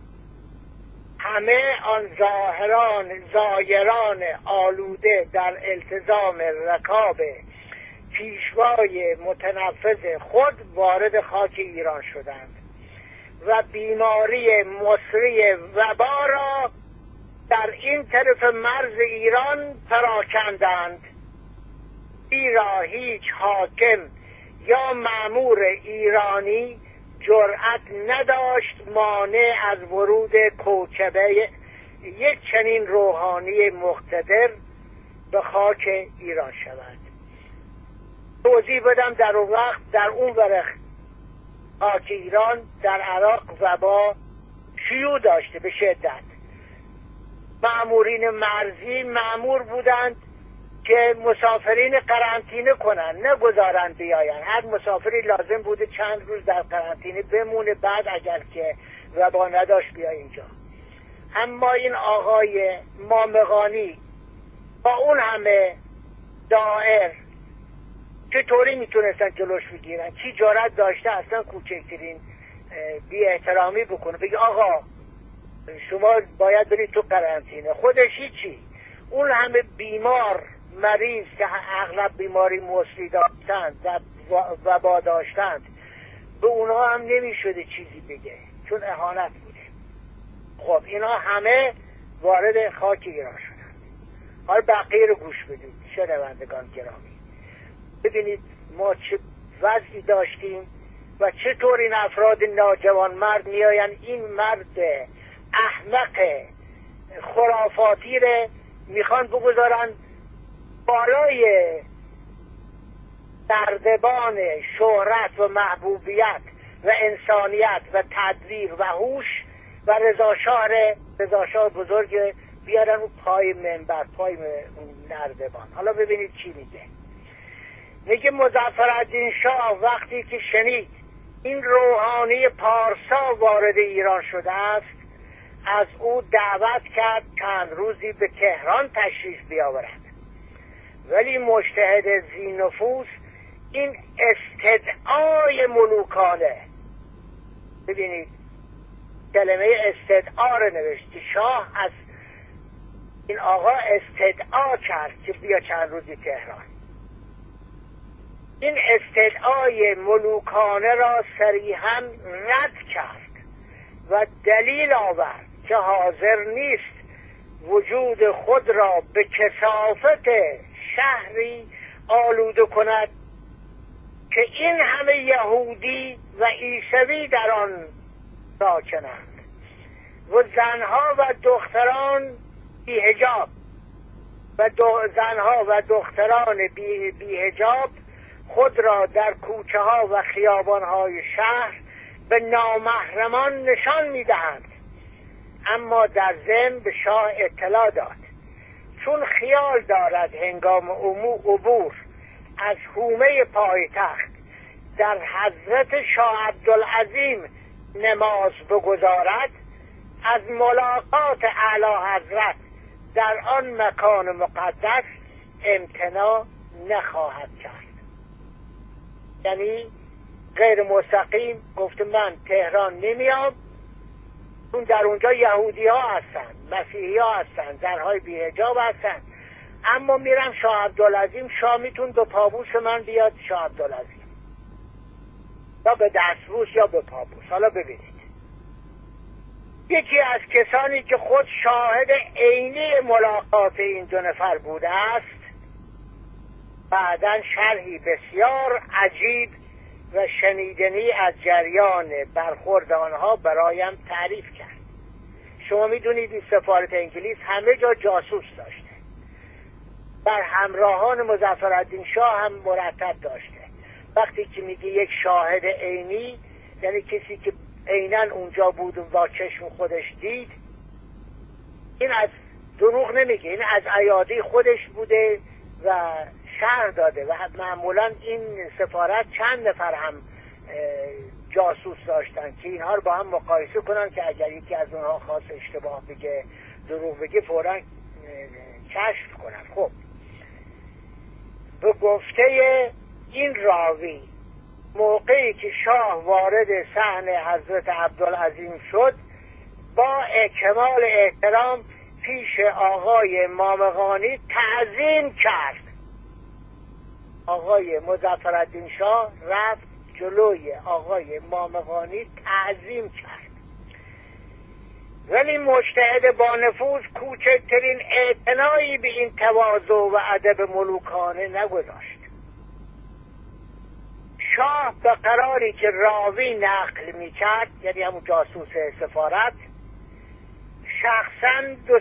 همه آن زایران آلوده در التزام رکاب پیشوای متنفذ خود وارد خاک ایران شدند و بیماری مصری وبا را در این طرف مرز ایران پراکندند، زیرا هیچ حاکم یا مأمور ایرانی جرأت نداشت مانع از ورود کوکبه یک چنین روحانی مقتدر به خاک ایران شود. توضیح بدم در اون وقت در اون ورق خاک ایران در عراق وبا شیوع داشته به شدت. مأمورین مرزی مأمور بودند که مسافرین قرنطینه کنن، نگذارن بیاین. هر مسافری لازم بوده چند روز در قرنطینه بمونه، بعد اگر که وبا نداشت بیا اینجا. اما این آقای مامقانی با اون همه دائر چطوری میتونستن جلوش بگیرن؟ کی جرأت داشته اصلا کوچکترین بی احترامی بکنه بگه آقا شما باید برید تو قرنطینه؟ خودش هیچی. اون همه بیمار مریض که اغلب بیماری مصری داشتند و وبا داشتند به اونها هم نمیشده چیزی بگه چون اهانت بوده. خب اینا همه وارد خاک ایران شدند. حالا بقیه رو گوش بدید شنوندگان گرامی، ببینید ما چه وضعی داشتیم و چطور این افراد ناجوان مرد میاین این مرد احمق خرافاتی رو میخوان بگذارن بالای نردبان شهرت و محبوبیت و انسانیت و تدبیر و هوش و رضاشاه بزرگ بیارن اون پای منبر، پای اون نردبان. حالا ببینید چی میگه مظفرالدین شاه وقتی که شنید این روحانی پارسا وارد ایران شده است از او دعوت کرد چند روزی به تهران تشریف بیاورد، ولی مجتهد ذی‌نفوذ این استدعای ملوکانه، ببینید کلمه استدعا رو نوشت که شاه از این آقا استدعا کرد که بیا چند روزی تهران. این استدعای ملوکانه را صریحاً رد کرد و دلیل آورد که حاضر نیست وجود خود را به کثافت شهری آلوده کند که این همه یهودی و عیسوی در آن ساکنند و زنها و دختران بی‌حجاب زنها و دختران بی‌حجاب خود را در کوچه ها و خیابان های شهر به نامحرمان نشان میدهند. اما در ضمن به شاه اطلاع داد چون خیال دارد هنگام عبور از حومه پایتخت در حضرت شاه عبدالعظیم نماز بگذارد، از ملاقات اعلی حضرت در آن مکان مقدس امتناع نخواهد کرد. یعنی غیر مستقیم گفته من تهران نمیام، چون در اونجا یهودی ها هستن، مسیحی ها هستن، زنهای بی‌حجاب هستن، اما میرم شاه عبدالعظیم، شاه میتون به پابوس من بیاد شاه عبدالعظیم، یا به دستبوس یا به پابوس. حالا ببینید یکی از کسانی که خود شاهد عینی ملاقات این دو نفر بوده است بعداً شرحی بسیار عجیب و شنیدنی از جریان برخورد آنها برایم تعریف کرد. شما میدونید این سفارت انگلیس همه جا جاسوس داشته، بر همراهان مظفرالدین شاه هم مرتب داشته. وقتی که میگه یک شاهد عینی یعنی کسی که عیناً اونجا بود و با چشم خودش دید، این از دروغ نمیگه، این از ایادی خودش بوده و شهر داده. و معمولا این سفارت چند نفر هم جاسوس داشتن که اینها رو با هم مقایسه کنن که اگر یکی از اونها خواست اشتباه بگه، دروغ بگه، فوراً کشف کنن. خب به گفته این راوی موقعی که شاه وارد صحن حضرت عبدالعظیم شد با کمال احترام پیش آقای مامقانی تعظیم کرد. آقای مظفرالدین شاه رفت جلوی آقای مامقانی تعظیم کرد، ولی مجتهد با نفوذ کوچکترین اعتنایی به این تواضع و ادب ملوکانه نگذاشت. شاه به قراری که راوی نقل میکرد، یعنی همون جاسوس سفارت، شخصاً دو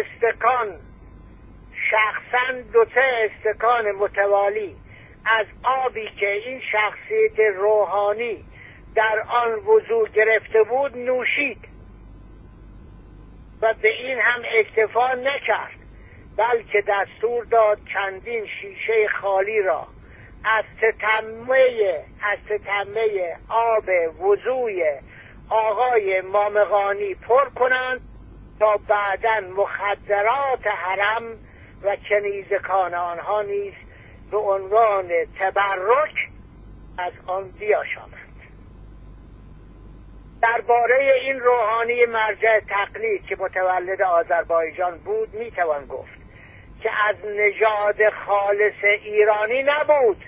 سه استکان متوالی از آبی که این شخصیت روحانی در آن وضو گرفته بود نوشید و به این هم اکتفا نکرد، بلکه دستور داد چندین شیشه خالی را از تتمه آب وضوی آقای مامقانی پر کنند تا بعداً مخدرات حرم و کنیزکان آنها نیز به عنوان تبرک از آن بیاشامند. درباره این روحانی مرجع تقلید که متولد آذربایجان بود میتوان گفت که از نژاد خالص ایرانی نبود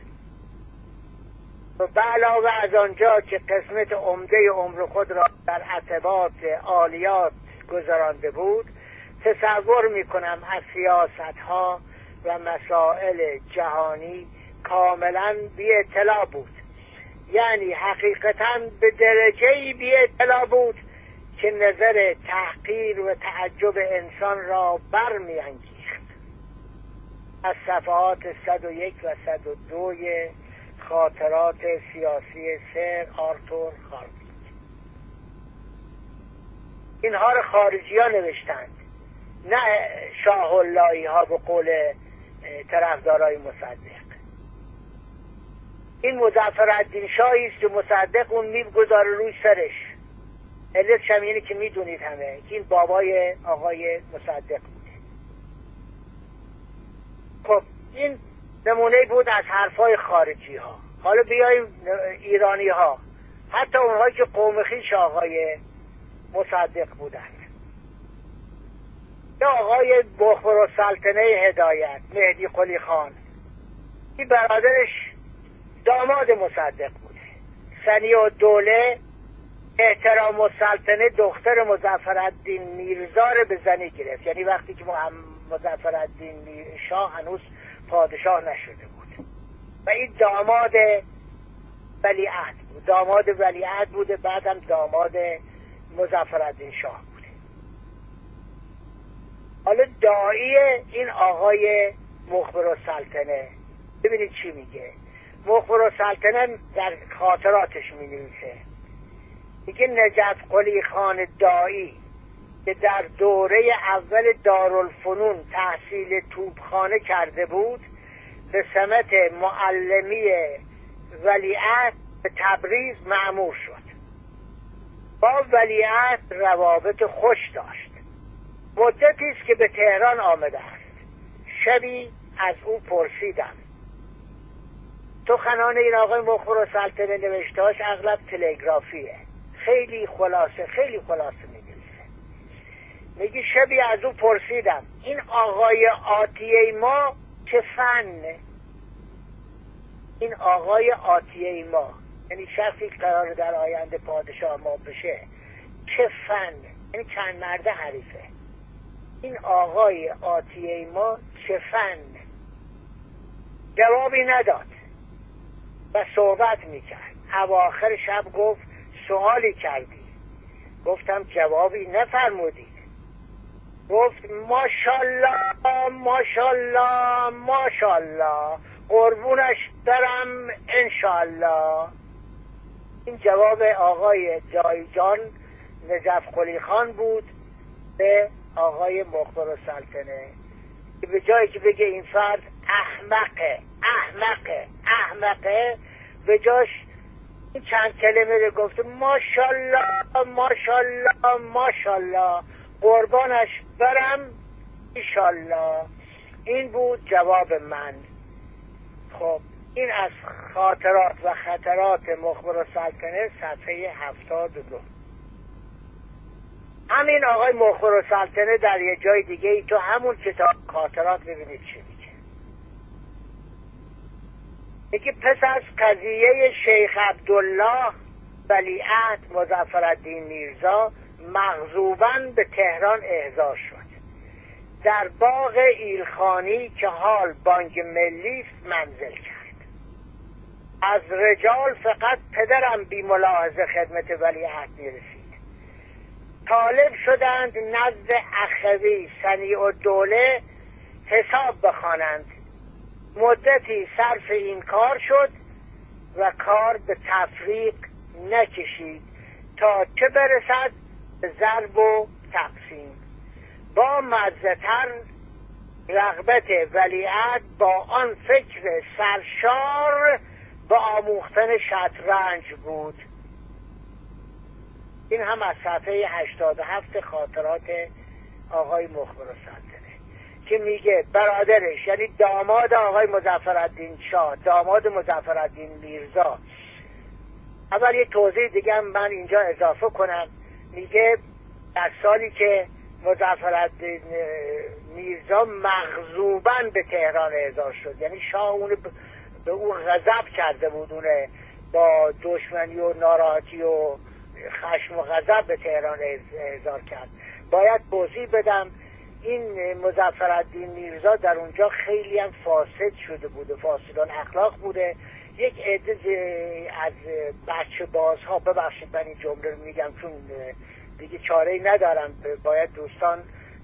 و به علاوه از آنجا که قسمت عمده عمر خود را در عتبات عالیات گذرانده بود، تصور میکنم از سیاستها و مسائل جهانی کاملا بی اطلاع بود. یعنی حقیقتا به درجه‌ای بی اطلاع بود که نظر تحقیر و تعجب انسان را برمی‌انگیخت. از صفحات 101 و 102 خاطرات سیاسی سر آرتور خاربیت. اینها رو خارجی ها نوشتند، نه شاه اللهی ها به قول طرفدارای مصدق. این مظفرالدین شاهی است که مصدق اون میگذاره روی سرش. علتش هم اینه که میدونید همه که این بابای آقای مصدق بوده. خب این نمونه بود از حرفای خارجی ها. حالا بیاییم ایرانی ها، حتی اونهایی که قوم خویش آقای مصدق بودند. یا آقای مخبرالسلطنه هدایت مهدی قلی خان، این برادرش داماد مصدق بوده. سنی‌الدوله احترام السلطنه دختر مظفرالدین میرزا رو به زنی گرفت، یعنی وقتی که مظفرالدین شاه هنوز پادشاه نشده بود و این داماد ولیعهد بود، داماد ولیعهد بوده، بعدم داماد مظفرالدین شاه بوده. حالا داعی این آقای مخبرالسلطنه ببینید چی میگه. مخبرالسلطنه در خاطراتش می‌نویسه، میگه نجف قلی خان داعی که در دوره اول دارالفنون تحصیل توپخانه کرده بود، به سمت معلمی ولیعهد به تبریز مأمور شد. با ولیعهد روابط خوش داشت. مدتی است که به تهران آمده است. شبی از او پرسیدم. سخنان این آقای مخبرالسلطنه نوشتهاش اغلب تلگرافیه، خیلی خلاصه می‌نویسه. میگی شبی از او پرسیدم این آقای آتیه ما چه فنه؟ این آقای آتیه ما یعنی شخصی که قراره در آینده پادشاه ما بشه، چه فنه؟ یعنی چند مرده حریفه. این آقای آتیه ما چه فنه؟ جوابی نداد و صحبت میکرد. اواخر شب گفت سوالی کردی؟ گفتم جوابی نفرمودید. گفت ماشالله ماشالله ماشالله، قربونش برم انشالله. این جواب آقای جایجان نجف قلی خان بود به آقای مخبرالسلطنه، که به جایی که بگه این فرد احمقه به جاش این چند کلمه رو گفته ماشالله ماشالله ماشالله، قربانش برم ایشالله. این بود جواب من. خب این از خاطرات و خطرات مخبرالسلطنه صفحه 72. همین آقای مخبرالسلطنه در یه جای دیگه ای تو همون کتاب خاطرات ببینید چی میگه. میگه پس از قضیه شیخ عبدالله ولیعهد مظفرالدین میرزا مغضوباً به تهران احضار شد. در باغ ایلخانی که حال بانک ملی است منزل کرد. از رجال فقط پدرم بی ملاحظه خدمت ولیعهد میرسید. طالب شدند نزد اخوی سنی‌الدوله حساب بخوانند. مدتی صرف این کار شد و کار به تفریق نکشید تا چه برسد به ضرب و تقسیم. با مزه‌تر رغبت ولیعهد با آن فکر سرشار به آموختن شطرنج بود. این هم از صفحه 87 خاطرات آقای مخبرالسلطنه که میگه برادرش یعنی داماد آقای مظفرالدین شاه، داماد مظفرالدین میرزا. اول یه توضیح دیگه هم من اینجا اضافه کنم. میگه در سالی که مظفرالدین میرزا مغضوباً به تهران احضار شد، یعنی شاه اون به اون غضب کرده بود، اونه با دشمنی و ناراحتی و خشم و غضب به تهران احضار کرد. باید توضیح بدم این مظفرالدین میرزا در اونجا خیلی هم فاسد شده بوده، فاسد الاخلاق بوده. یک عده از بچه بازها، ببخشید من این جمله رو میگم چون دیگه چاره‌ای ندارم، باید دوستان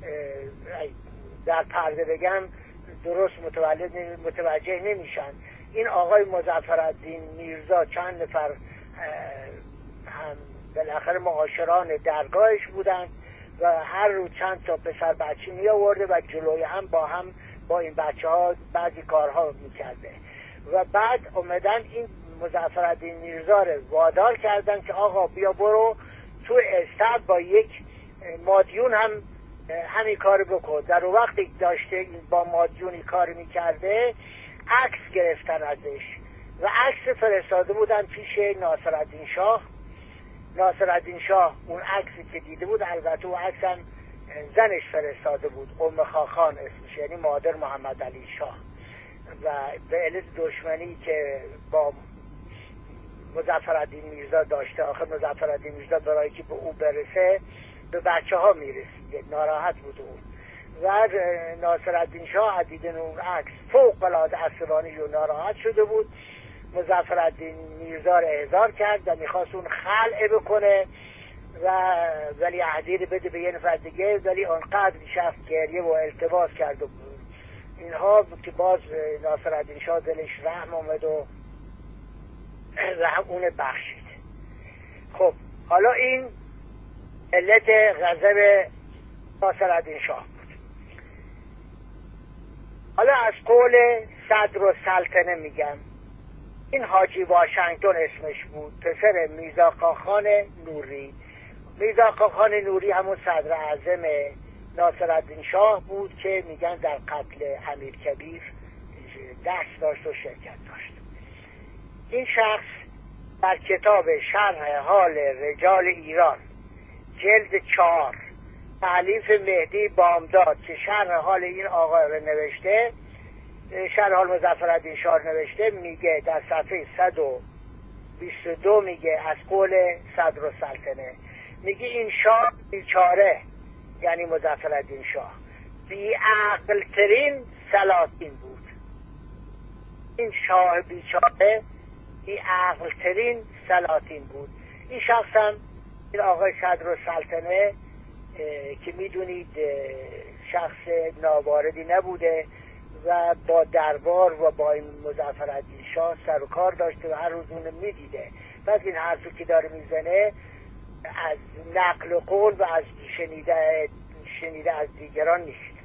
در پرده بگم درست متوجه نمیشن. این آقای مظفرالدین میرزا چند نفر هم بالاخره معاشران درگاهش بودن و هر روز چند تا پسر بچه می آورده و جلوی هم با این بچه ها بعضی کارها میکرده و بعد اومدن این مظفرالدین میرزا رو وادار کردن که آقا بیا برو تو استاد با یک مادیون هم همین کار بکن. در وقتی داشته با مادیونی کار میکرده عکس گرفتن ازش و عکس فرستاده بودن پیش ناصرالدین شاه ناصرالدین شاه اون عکسی که دیده بود، البته اون عکس هم زنش فرستاده بود، ام خاخان اسمش، یعنی مادر محمد علی شاه، و به علت دشمنی که با مظفرالدین میرزا داشته، آخه مظفرالدین میرزا برای که به او برسه به بچه ها میرسید، ناراحت بود اون، و ناصرالدین شاه از دیدن اون عکس فوق العاده عصبانی و ناراحت شده بود. مظفرالدین میرزا رو احضار کرد و میخواست اون خلع بکنه و ولی عهدی رو بده به یه نفر دیگه، ولی اونقدر شفت گریه و التباس کرد و اینها که باز ناصرالدین شاه دلش رحم آمد و اون بخشید. خب حالا این علت غضب ناصرالدین شاه بود. حالا از قول صدرالسلطنه میگم، این حاجی واشنگتن اسمش بود، پسر میرزا خاخان نوری. میرزا خاخان نوری همون صدر اعظم ناصرالدین شاه بود که میگن در قتل امیرکبیر دست داشت و شرکت داشت. این شخص در کتاب شرح حال رجال ایران جلد 4 تألیف مهدی بامداد که شرح حال این آقا رو نوشته، شرح حال مظفرالدین شاه نوشته، میگه در صفحه 122 میگه از قول صدرالسلطنه، میگه این شاه بیچاره، یعنی مظفرالدین شاه، بی عقل ترین سلاطین بود. این شاه بیچاره بی عقل ترین سلاطین بود. این شخص هم این آقای صدرالسلطنه که میدونید شخص ناواردی نبوده و با دربار و با این مظفرالدین شاه سر و کار داشته و هر روز اونو میدیده. پس این حرفی که داره میزنه از نقل و قول و از شنیده از دیگران نیست.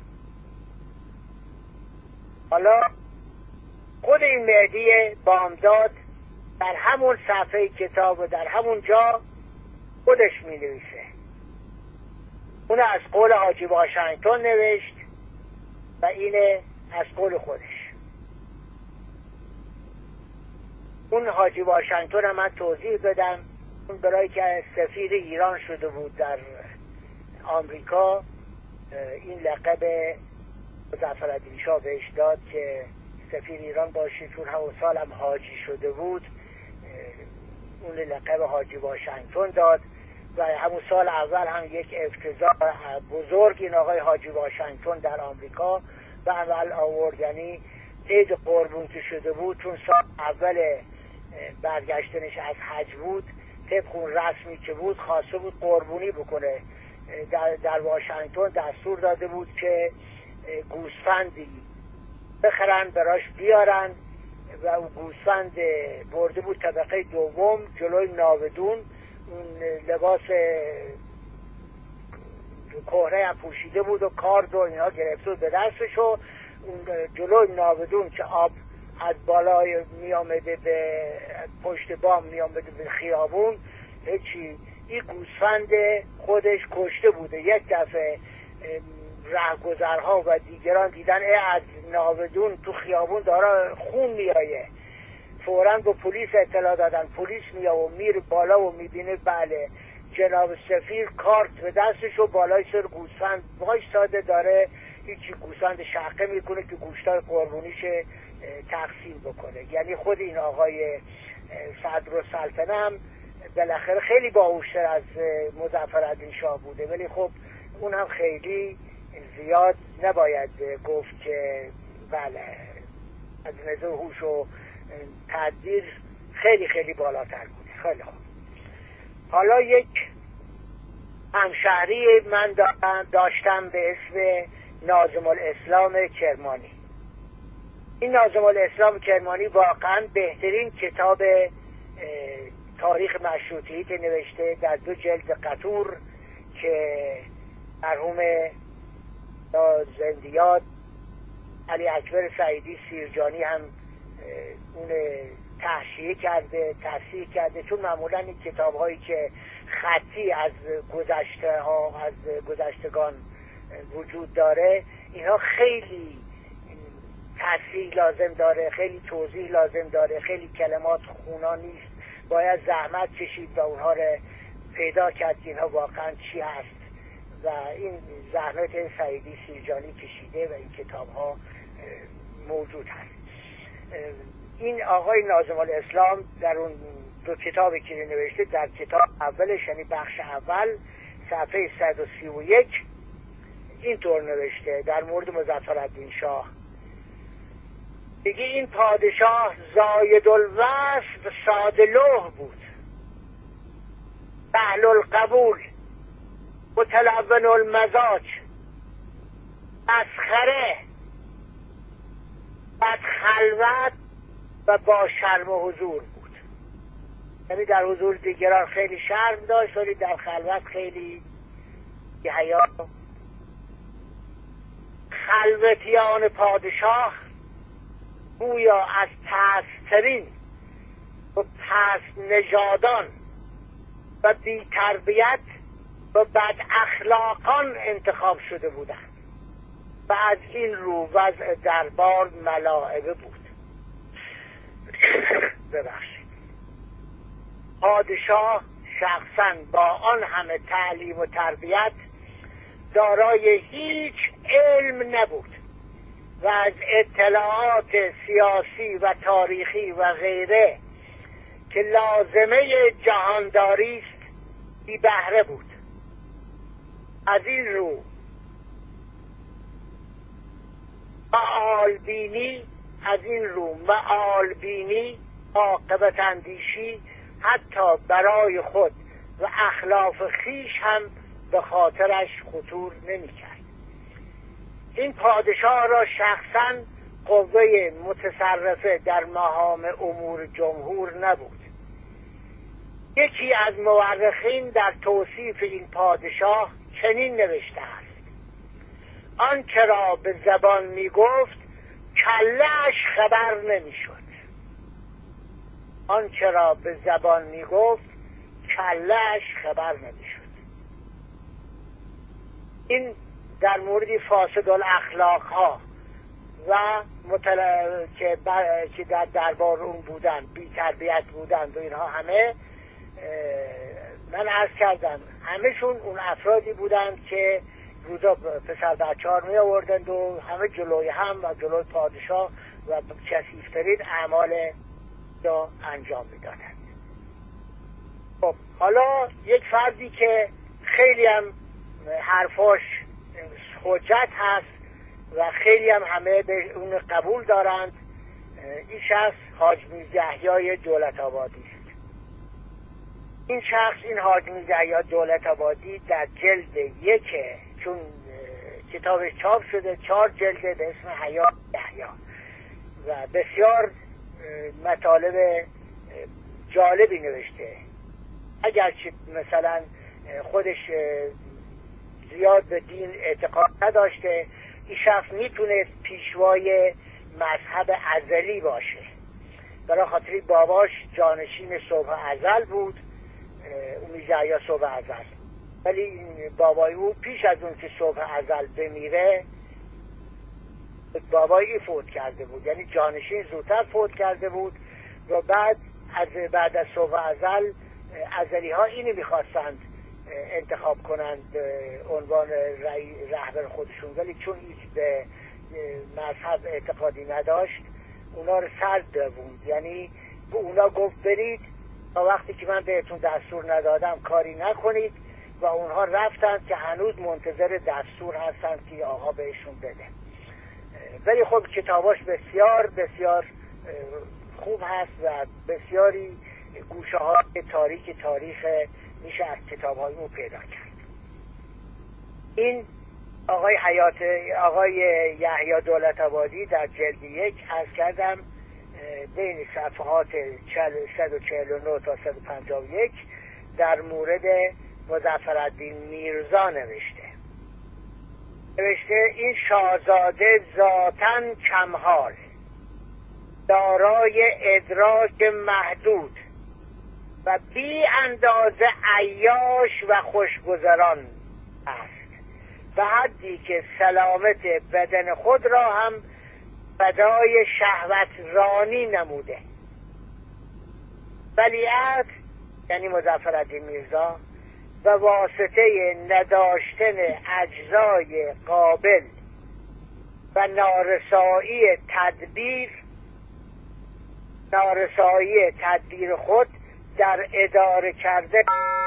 حالا خود این مهدی بامداد در همون صفحه کتاب و در همون جا خودش می نویسه. اون از قول حاجی واشنگتن نوشت و اینه از قول خودش. اون حاجی واشنگتن هم من توضیح بدم، اون برای که سفیر ایران شده بود در آمریکا، این لقب مظفرالدین شاه بهش داد که سفیر ایران باشه، چون همون سال هم حاجی شده بود، اون لقب حاجی واشنگتن داد و همون سال اول هم یک افتضاح بزرگ این آقای حاجی واشنگتن در آمریکا و اول آورد، یعنی عید قربون که شده بود، چون سال اول برگشتنش از حج بود، طبق اون رسمی که بود خواسته بود قربونی بکنه. در واشنگتن دستور داده بود که گوسفندی بخرن براش بیارن و اون گوسفند برده بود طبقه دوم جلوی ناودون، اون لباس کهنه هم پوشیده بود و کارد و اینها گرفته به دستش و اون جلوی ناودون که آب از بالای می آمده به پشت بام می آمده به خیابون، هیچی، این گوسفند خودش کشته بوده. یک دفعه رهگذرها و دیگران دیدن از ناودون تو خیابون داره خون میایه، فوراً به پلیس اطلاع دادن. پلیس میاد و میره بالا و میبینه بله جناب سفیر کارت به دستش و بالای سر گوسفند وایساده داره هیچی گوسفند شقه میکنه که گوشتای قربونیش تقسیم بکنه. یعنی خود این آقای صدرالسلطنه هم بالاخره خیلی باهوشتر از مظفرالدین شاه بوده، ولی خب اون هم خیلی زیاد نباید گفت که بله، از نظر هوش و تدبیر خیلی خیلی بالاتر بوده. خیلی خوب. حالا یک همشهری من داشتم به اسم ناظم الاسلام کرمانی. این ناظم الاسلام کرمانی واقعا بهترین کتاب تاریخ مشروطیت نوشته در 2 جلد قطور که مرحوم زندیات علی اکبر سعیدی سیرجانی هم اون تحشیه کرده، تصحیح کرده، چون معمولا این کتاب هایی که خطی از گذشته ها از گذشتگان وجود داره اینها خیلی تصحیح لازم داره، خیلی توضیح لازم داره، خیلی کلمات خونا نیست، باید زحمت کشید و اونها رو پیدا کرد که اینها واقعا چی هست و این زحمت سعیدی سیرجانی کشیده و این کتاب ها موجود هست. این آقای ناظم الاسلام در اون دو کتابی که نوشته، در کتاب اولش یعنی بخش اول صفحه 131 اینطور نوشته در مورد مظفرالدین شاه، دیگه این پادشاه زاید الوصف ساده لوح بود، سهل القبول، متلون المزاج، مسخره، بد خلوت و با شرم و حضور بود. یعنی در حضور دیگران خیلی شرم داشت ولی در خلوت خیلی حیا. خلوتیان پادشاه گویا از پست‌ترین و پست نژادان و بی تربیت و بد اخلاقان انتخاب شده بودند و از این رو وضع دربار ملاعبه بود. ببخشید. پادشاه شخصا با آن همه تعلیم و تربیت دارای هیچ علم نبود و از اطلاعات سیاسی و تاریخی و غیره که لازمه جهانداری است بی بهره بود. از این رو معال بینی، عاقبت اندیشی حتی برای خود و اخلاف خیش هم به خاطرش خطور نمی کرد. این پادشاه را شخصا قوه متصرفه در مهام امور جمهور نبود. یکی از مورخین در توصیف این پادشاه چنین نوشته است: آنچه را به زبان می گفت کله‌اش خبر نمی شد. آنچه را به زبان می گفت کله‌اش خبر نمی شد. این در مورد فاسد الاخلاق ها و که در دربار اون بودن، بی تربیت بودن و اینها همه من عرض کردم همهشون اون افرادی بودند که روزا پسر بچه ها می آوردند و همه جلوی هم و جلوی پادشاه و کثیفترین اعمال را انجام می دادند. خب حالا یک فردی که خیلی هم حرفاش حجت هست و خیلی هم همه به اون قبول دارند، این شخص حاج میرزا یحیی دولت‌آبادی است. این شخص، این حاج میرزا یحیی دولت‌آبادی، در جلد 1 چون کتابش چاپ شده 4 جلد به اسم حیات یحیی و بسیار مطالب جالبی نوشته. اگرچه مثلا خودش زیاد به دین اعتقاد نداشته، این شخص میتونست پیشوای مذهب ازلی باشه. برای خاطر باباش جانشین صبح ازل بود، اون میرزا صبح ازل، ولی بابای او پیش از اون که صبح ازل بمیره بابایی فوت کرده بود، یعنی جانشین زودتر فوت کرده بود و بعد از صبح ازل ازلی ها اینو میخواستند انتخاب کنند به عنوان رهبر خودشون، ولی چون هیچ به مذهب اعتقادی نداشت اونا رو سرد دووند. یعنی به اونا گفت برید تا وقتی که من بهتون دستور ندادم کاری نکنید و اونها رفتند که هنوز منتظر دستور هستند که آقا بهشون بده. ولی خب کتاباش بسیار بسیار خوب هست و بسیاری گوشه های تاریخ میشه از کتاب های او پیدا کرد. این آقای یحیی دولت‌آبادی در جلد 1 عرض کردم بین صفحات 149 تا 151 در مورد مظفرالدین میرزا نوشته این شاهزاده ذاتاً کمحال، دارای ادراک محدود و بی اندازه عیاش و خوشگذران است به حدی که سلامت بدن خود را هم فدای شهوت رانی نموده. ولیعهد یعنی مظفرالدین میرزا و واسطه نداشتن اجزای قابل و نارسایی تدبیر خود در اداره کرده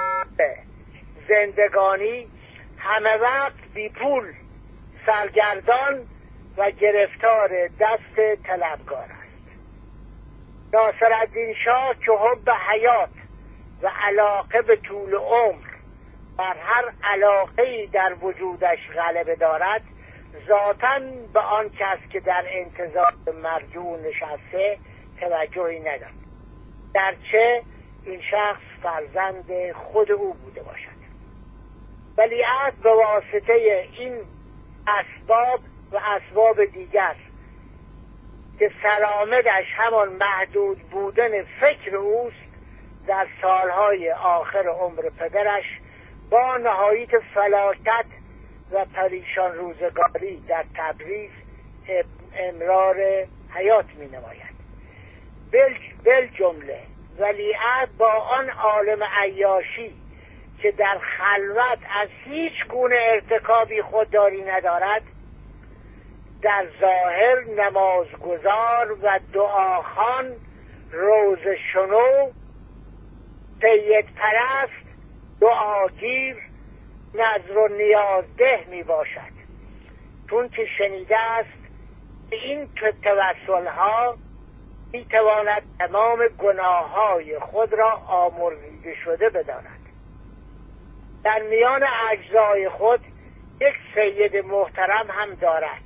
زندگانی همه وقت بی پول سرگردان و گرفتار دست طلبکار است. ناصرالدین شاه که حب حیات و علاقه به طول عمر بر هر علاقه‌ای در وجودش غلبه دارد، ذاتاً به آن کس که در انتظار مرجوع نشسته توجهی ندارد، گرچه این شخص فرزند خود او بوده باشد. ولیعهد به واسطه این اسباب و اسباب دیگر که سرآمدش همان محدود بودن فکر اوست، در سالهای آخر عمر پدرش با نهایت فلاکت و پریشان روزگاری در تبریز امرار حیات می نماید. بالجمله ولیعهد با آن عالم عیاشی که در خلوت از هیچ گونه ارتکابی خودداری ندارد، در ظاهر نمازگزار و دعاخوان، روزه شنو، سید پرست، دعاگیر، نذر و نیازده می باشد، چون که شنیده است که این توسل ها می تواند تمام گناه های خود را آمرزیده شده بداند. در میان اجزای خود یک سید محترم هم دارد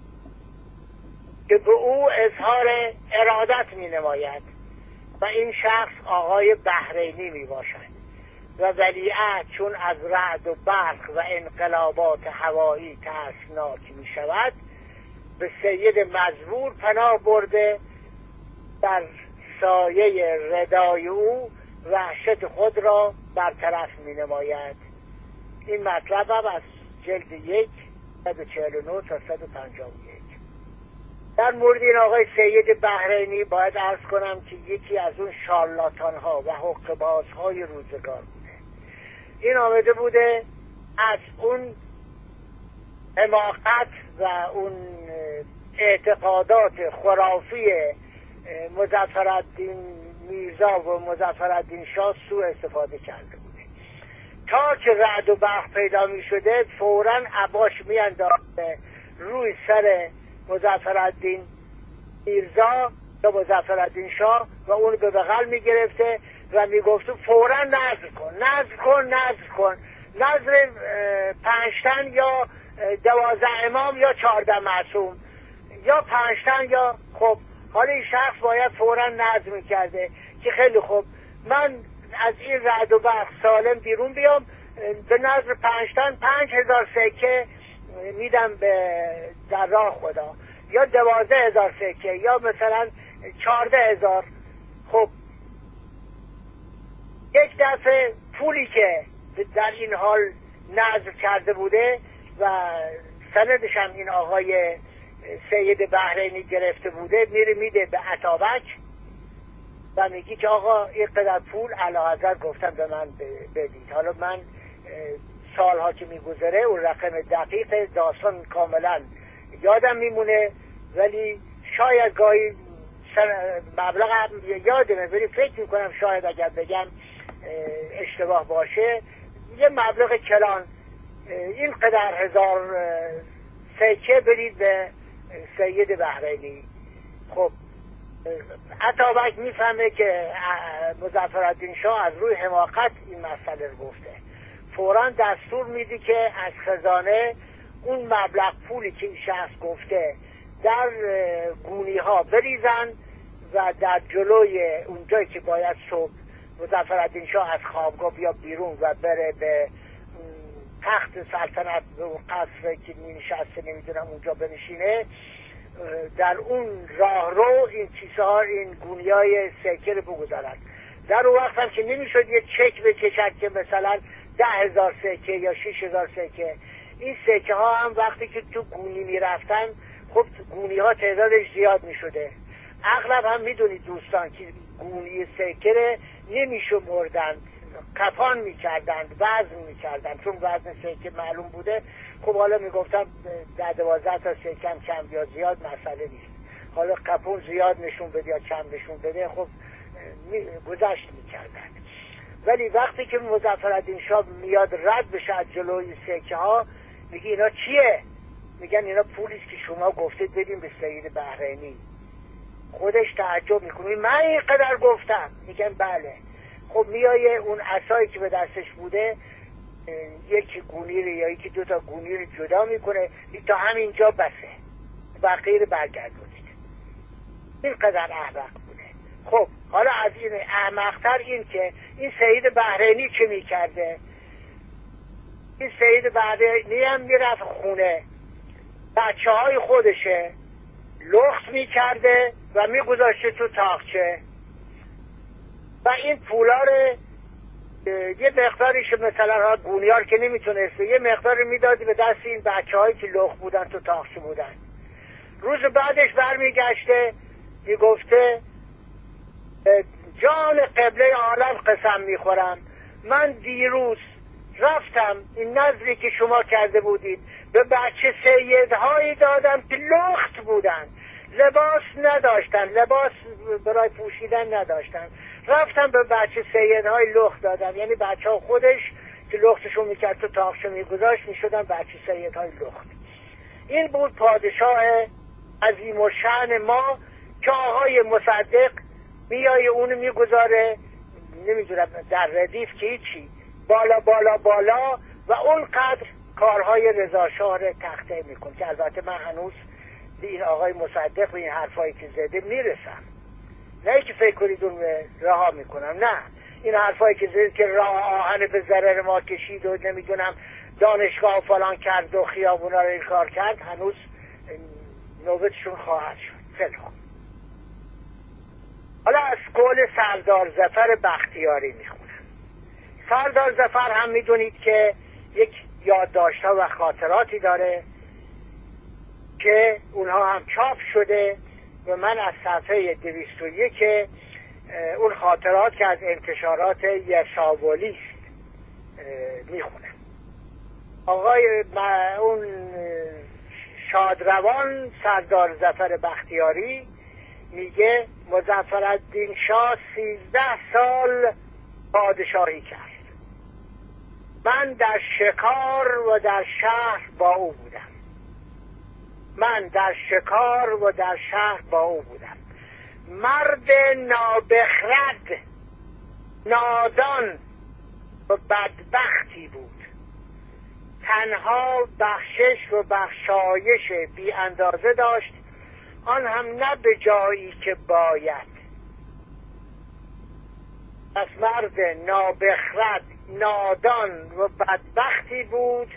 که به او اظهار ارادت می نماید و این شخص آقای بحرینی می باشد و ولیعهد چون از رعد و برق و انقلابات هوایی ترسناک می شود، به سید مزبور پناه برده در سایه ردای او وحشت خود را برطرف می نماید. این مطلب هم از جلد 1 149 تا 151. در مورد این آقای سید بحرینی باید عرض کنم که یکی از اون شارلاتان ها و حقه‌باز های روزگار بوده. این آمده بوده از اون حماقت و اون اعتقادات خرافی مظفرالدین میرزا و مظفرالدین شاه سوء استفاده کرده بوده، تا که رعد و برق پیدا می شده فوراً عباش می انداخته روی سر مظفرالدین میرزا یا مظفرالدین شاه و اون به بغل می گرفته و می گفته فوراً نذر کن نذر 5 تن یا 12 امام یا 14 معصوم یا 5 تن یا خب. حالا این شخص باید فوراً نذر می کرده که خیلی خوب، من از این رعد و برق سالم بیرون بیام، به نظر 5 تن 5000 سکه میدم در راه خدا، یا 12000 سکه یا مثلا 14000. خب یک دفعه پولی که در این حال نذر کرده بوده و سندش هم این آقای سید بحرینی گرفته بوده، میده به عطابک و میگی که آقا این قدر پول اعلیحضرت گفتن به من بدید. حالا من سالها که میگذره اون رقم دقیق داستان کاملا یادم میمونه، ولی شاید گاهی مبلغ یادمه، ولی فکر میکنم شاید اگر بگم اشتباه باشه یه مبلغ کلان این قدر 1000 سکه بدید به سید بحرینی. خب عطابک میفهمه که مظفرالدین شاه از روی حماقت این مسئله رو گفته، فوراً دستور میدی که از خزانه اون مبلغ پولی که این شخص گفته در گونی ها بریزن و در جلوی اون جایی که باید صبح مظفرالدین شاه از خوابگاه بیا بیرون و بره به تخت سلطنت و قصر که نشسته نمیدونم اونجا بنشینه، در اون راه رو این کیسه ها این گونی های سکه رو بگذارن. در اون وقت هم که نمیشد یه چک بکشد که مثلا 10,000 سکه یا 6,000 سکه، این سکه ها هم وقتی که تو گونی میرفتن خب گونی ها تعدادش زیاد میشده. اغلب هم میدونید دوستان که گونی سکه نمیشه مردن کفان میکردند، وزن میکردند، چون وزن سکه معلوم بوده. خب حالا میگفتم 10-12 تا سکه کم یا زیاد مسئله نیست، حالا کپون زیاد نشون بده یا کم نشون بده، خب گذشت میکردند. ولی وقتی که مظفرالدین شاه میاد رد بشه از جلوی سکه ها، میگه اینا چیه؟ میگن اینا پولیست که شما گفتید بدیم به سید بحرینی. خودش تعجب میکنه، من اینقدر گفتم؟ میگن بله. خب میایه اون عصایی که به دستش بوده یک گونیر یا یکی 2 تا گونیر جدا میکنه، تا همینجا بسه، بقیه رو برگردونید. اینقدر احمق بوده. خب حالا از این احمقتر این که این سید بحرینی چه میکرده؟ این سید بحرینی هم میرفت خونه، بچه های خودشه لخت میکرده و میگذاشته تو تاقچه و این پولا رو یه مقداریش مثلا گونیار که نمیتونسته، یه مقداری میدادی به دست این بچه هایی که لخت بودن تو تاقچه بودن. روز بعدش برمیگشته میگفته جان قبله عالم قسم میخورم، من دیروز رفتم این نظری که شما کرده بودید به بچه سیدهایی دادم که لخت بودن، لباس نداشتن، لباس برای پوشیدن نداشتن، رفتم به بچه سیدهای لخت دادم، یعنی بچه ها خودش که لختشون میکرد تو تاقچه میگذاشت میشدن بچه سیدهای لخت. این بود پادشاه عظیم و شأن ما که آقای مصدق میایه اونو میگذاره نمیدونم در ردیف که هیچی، بالا بالا بالا و اونقدر کارهای رضاشاه رو تخته میکن که البته من هنوز به این آقای مصدق و این حرفایی که زده میرسم، نه که فکر کنید اون رها میکنم، نه، این حرفایی که زده که راه آهن به ضرر ما کشید و نمیدونم دانشگاه فلان کرد و خیابونا رو این کار کرد، هنوز نوبتشون خواهد شد. خیلی خوب. حالا از قول سردار ظفر بختیاری میخونم. سردار ظفر هم میدونید که یک یادداشت‌ها و خاطراتی داره که اونها هم چاپ شده و من از صفحه 201 اون خاطرات که از انتشارات یساولی است میخونم. آقای اون شادروان سردار ظفر بختیاری میگه مظفرالدین شاه 13 سال پادشاهی کرد. من در شکار و در شهر با او بودم. من در شکار و در شهر با او بودم. مرد نابخرد، نادان و بدبختی بود. تنها بخشش و بخشایش بی اندازه داشت، آن هم نه به جایی که باید. پس مرد نابخرد، نادان و بدبختی بود،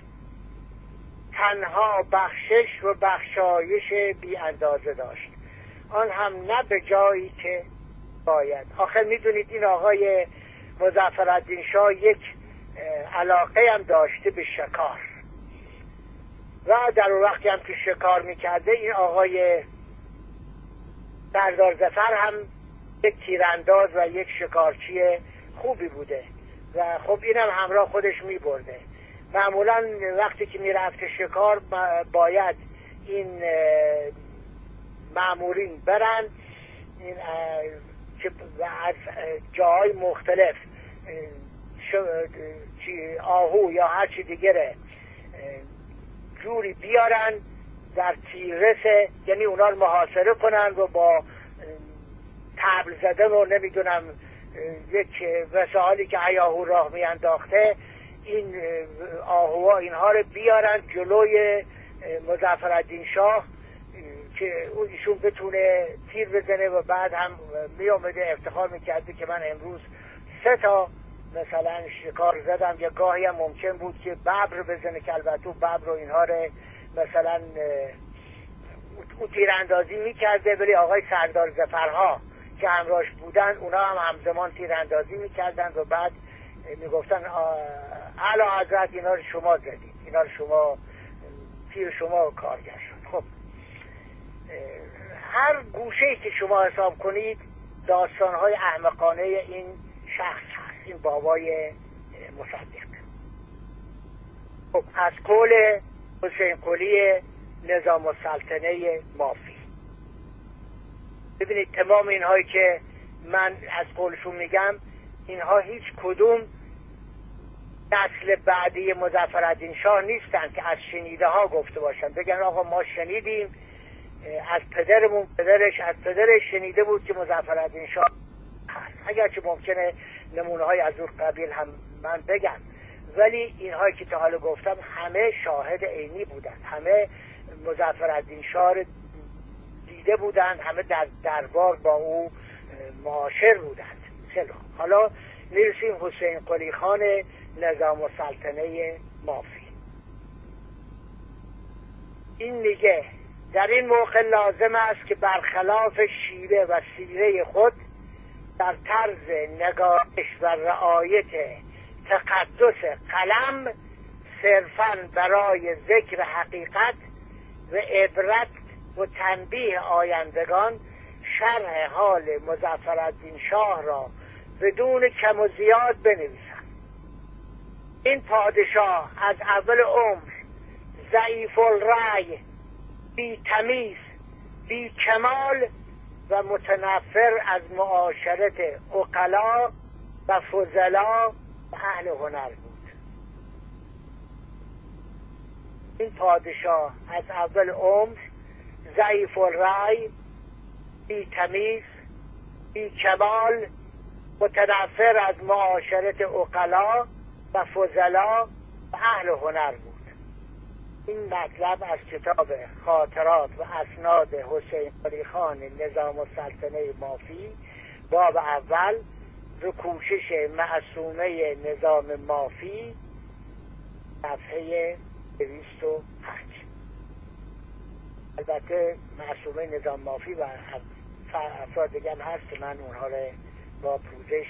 تنها بخشش و بخشایش بی اندازه داشت، آن هم نه به جایی که باید. آخر میدونید این آقای مظفرالدین شاه یک علاقه هم داشته به شکار و در اون وقتی هم که شکار میکرده این آقای سردار ظفر هم یک تیرانداز و یک شکارچی خوبی بوده و خب اینم همراه خودش میبرده. معمولا وقتی که میرفت شکار باید این مامورین برن این که از جاهای مختلف آهو یا هر چی دیگره جوری بیارن در تیررس، یعنی اونا رو محاصره کنن و با طبل زدن و نمیدونم یک وسایلی که هیاهو راه میانداخته این آهوها اینها رو بیارن جلوی مظفرالدین شاه که ایشون بتونه تیر بزنه و بعد هم می آمده افتخار میکرده که من امروز 3 تا مثلا شکار زدم، یا گاهی هم ممکن بود که ببر بزنه که البته ببر رو اینها رو مثلا او تیراندازی میکرده، ولی آقای سردار ظفرها که همراهش بودن اونا هم همزمان تیراندازی میکردن و بعد میگفتن اعلی حضرت اینا رو شما زدید، اینا رو شما تیر شما کارگر شد. خب هر گوشه‌ای که شما حساب کنید داستان‌های احمقانه این شخص هست. این بابای مصدق. خب از قول حسین قلی نظام السلطنه مافی، ببینید تمام اینهایی که من از قولشون میگم، اینها هیچ کدوم نسل بعدی مظفرالدین شاه نیستن که از شنیده ها گفته باشن، بگن آقا ما شنیدیم از پدرمون، پدرش از پدرش شنیده بود که مظفرالدین شاه هست. اگرچه ممکنه نمونه های از اون قبیل هم من بگم، ولی اینهایی که تا حالا گفتم همه شاهد عینی بودن، همه مظفرالدین شاه دیده بودند، همه در دربار با او معاشر بودند. خیلی حالا میرسیم حسین قلی خان نظام السلطنه مافی. این میگه در این موقع لازم است که برخلاف شیوه و سیره خود در طرز نگارش و رعایت تقدس قلم صرفاً برای ذکر حقیقت و عبرت و تنبیه آیندگان شرح حال مظفرالدین شاه را بدون کم و زیاد بنویسم. این پادشاه از اول عمر ضعیف الرأی، بی تمیز، بی کمال و متنفر از معاشرت عقلا و فضلا و اهل هنر بود. این پادشاه از اول عمر ضعیف الرأی، بی تمیز، بی کمال، متنفر از معاشرت عقلا و فضلا و اهل هنر بود. این مطلب از کتاب خاطرات و اسناد حسین قلی خان نظام السلطنه مافی، باب اول، رو کوشش معصومه نظام مافی، صفحه 208. البته معصومه نظام مافی و افراد دیگه هم هست که من اونها رو با پوزش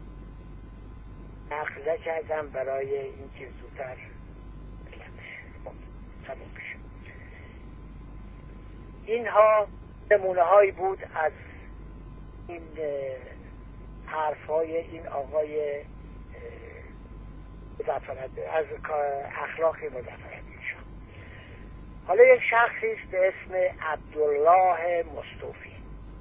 نقل کردم برای اینکه زودتر تموم بشه. اینها نمونه هایی بود از این حرف های این آقای مظفرالدین، از اخلاق مظفرالدین شاه. حالا یک شخصی است به اسم عبدالله مصطوفی.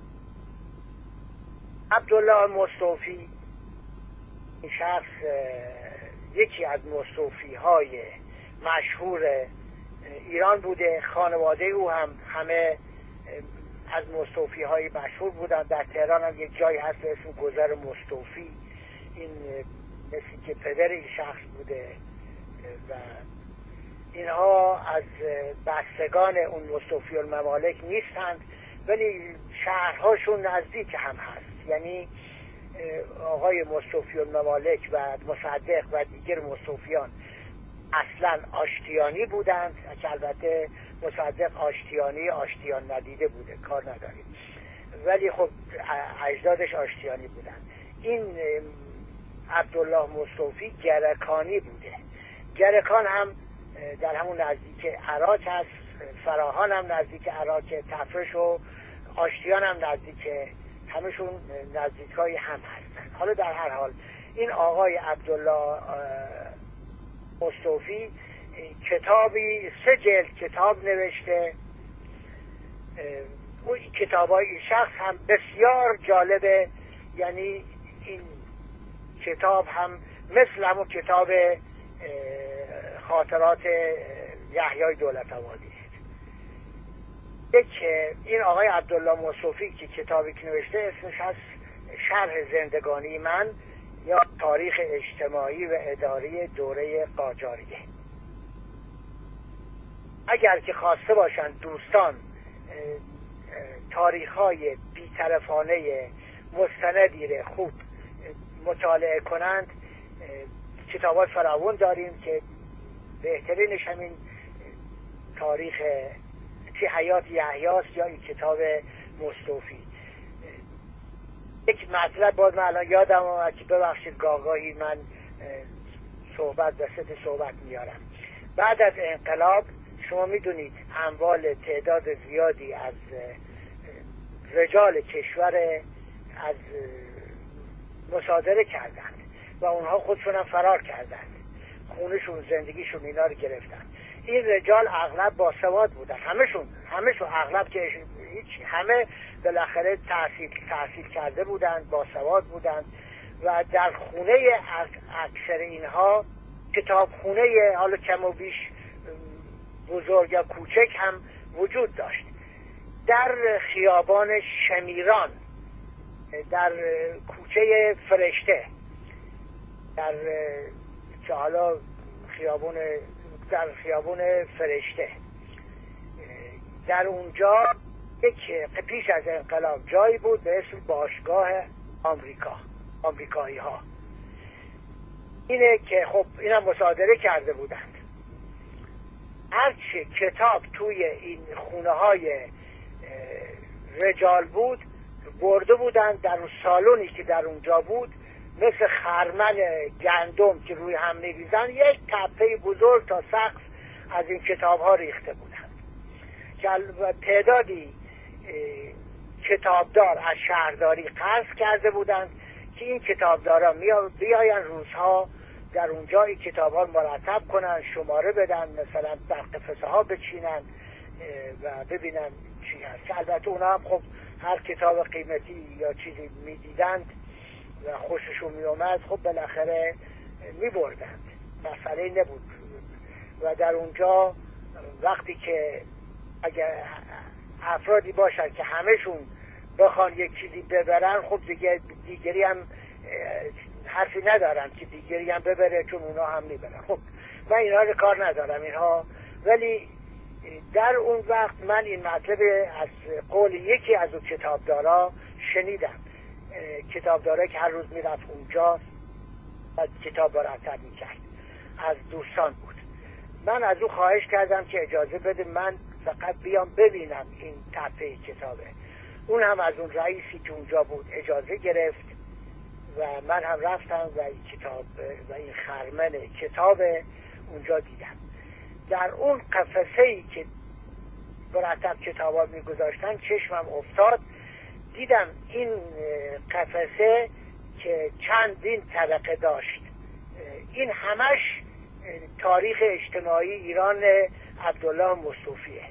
عبدالله مصطوفی این شخص یکی از مصطوفی های مشهور ایران بوده. خانواده او هم همه از مصطوفی های مشهور بودن. در تهران هم یک جایی هست به اسم گذر مصطوفی. این مثل که پدر این شخص بوده و اینها از بستگان اون مصطوفی الممالک نیستند، ولی شهرهاشون نزدیک هم هست. یعنی آقای مصطوفی الممالک و مصدق و دیگر مصطوفیان اصلا آشتیانی بودند که البته مصدق آشتیان ندیده بوده، کار نداریم، ولی خب اجدادش آشتیانی بودند. این عبدالله مصطوفی گرکانی بوده. گرکان هم در همون نزدیک عراق هست، فراهان هم نزدیک عراق، تفرش و آشتیان هم نزدیک، همشون نزدیک های هم هستن. حالا در هر حال این آقای عبدالله مصطوفی کتابی 3 جلد کتاب نوشته. اون کتابای این شخص هم بسیار جالبه. یعنی این کتاب هم مثل همون کتاب خاطرات یحیی دولت‌آبادی است. این آقای عبدالله مصطوفی که کتابی که نوشته اسمش هست شرح زندگانی من یا تاریخ اجتماعی و اداری دوره قاجاریه. اگر که خواسته باشند دوستان تاریخ‌های بی‌طرفانه مستندی رو خوب مطالعه کنند، کتابات فراوان داریم که بهترینش همین تاریخ چی حیات یحیاست یا این کتاب مصطوفی. یک مطلب باز من الان یادم آمد که ببخشید گاهی من صحبت و صحبت میارم. بعد از انقلاب شما میدونید اموال تعداد زیادی از رجال کشور از مصادره کردند و اونها خودشون هم فرار کردن، خونشون زندگیشون اینا رو گرفتن. این رجال اغلب باسواد بودن، همشون اغلب که همه بالاخره تحصیل کرده بودن، باسواد بودن و در خونه اکثر اینها کتابخونه حالا کم و بیش بزرگ یا کوچک هم وجود داشت. در خیابان شمیران، در کوچه فرشته، در حالا در خیابون فرشته، در اونجا پیش از انقلاب جایی بود به اسم باشگاه آمریکایی ها. اینه که خب اینا مصادره کرده بودند. هرچه کتاب توی این خونه های رجال بود برده بودند در اون سالونی که در اونجا بود، مثل خرمن گندم که روی هم میریزن، یک تپه بزرگ تا سقف از این کتاب ها ریخته بودند که تعدادی کتابدار از شهرداری قرض کرده بودند که این کتابدارا بیاین روزها در اونجا این کتاب ها مرتب کنن، شماره بدن، مثلا در قفسه ها بچینن و ببینن چی هست. که البته اونا هم خب هر کتاب قیمتی یا چیزی میدیدند و خوششون میومد خب بالاخره میبردند، مسئله نبود. و در اونجا وقتی که اگر افرادی باشن که همشون بخوان یک چیزی ببرن، خب دیگری هم حرفی ندارن که دیگری هم ببره، چون اونا هم میبرن. خب من اینها رو کار ندارم اینها، ولی در اون وقت من این مطلب از قول یکی از اون کتابدارا شنیدم، کتابدارا که هر روز میرفت اونجا و کتاب مرتب میکرد، از دوستان بود. من از او خواهش کردم که اجازه بده من فقط بیام ببینم این تپه کتابه. اون هم از اون رئیسی که اونجا بود اجازه گرفت و من هم رفتم و این کتاب و این خرمن کتاب اونجا دیدم. در اون قفسه‌ای که مرتب کتابا میگذاشتن چشمم افتاد، دیدم این قفسه که چندین طبقه داشت، این همش تاریخ اجتماعی ایران عبدالله مصطفیه.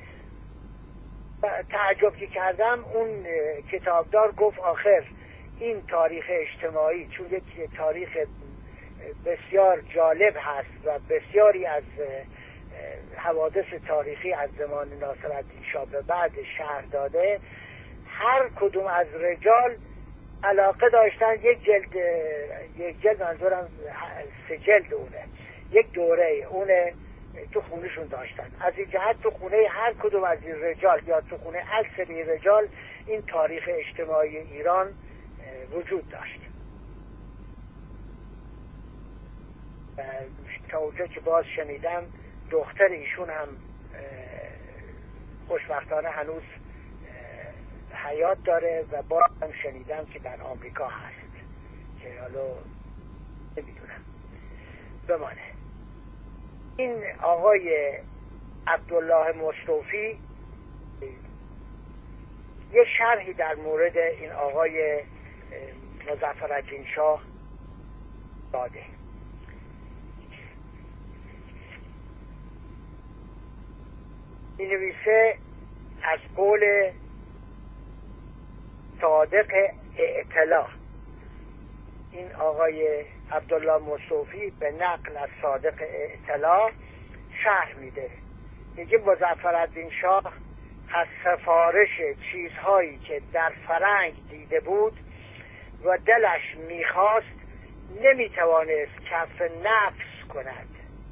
تعجب که کردم، اون کتابدار گفت آخر این تاریخ اجتماعی چون یک تاریخ بسیار جالب هست و بسیاری از حوادث تاریخی از زمان ناصرالدین شاه به بعد شهر داده، هر کدوم از رجال علاقه داشتن یک جلد منظورم 3 جلد اونه، یک دوره اونه تو خونهشون داشتن. از این جهت تو خونه هر کدوم از این رجال یا تو خونه اکثر رجال این تاریخ اجتماعی ایران وجود داشت. تا اونجا که باز شنیدم دختر ایشون هم خوشبختانه هنوز حیات داره و باز هم شنیدم که در آمریکا هست، که حالا نمیدونم بمانه. این آقای عبدالله مصطفی یه شرحی در مورد این آقای مظفرالدین شاه داده. این نویسه از قول صادق اطلاع، این آقای عبدالله مصطفی به نقل از صادق اطلاع شرح میده. میگه مظفرالدین شاه از سفارش چیزهایی که در فرنگ دیده بود و دلش میخواست نمیتوانست کف نفس کند،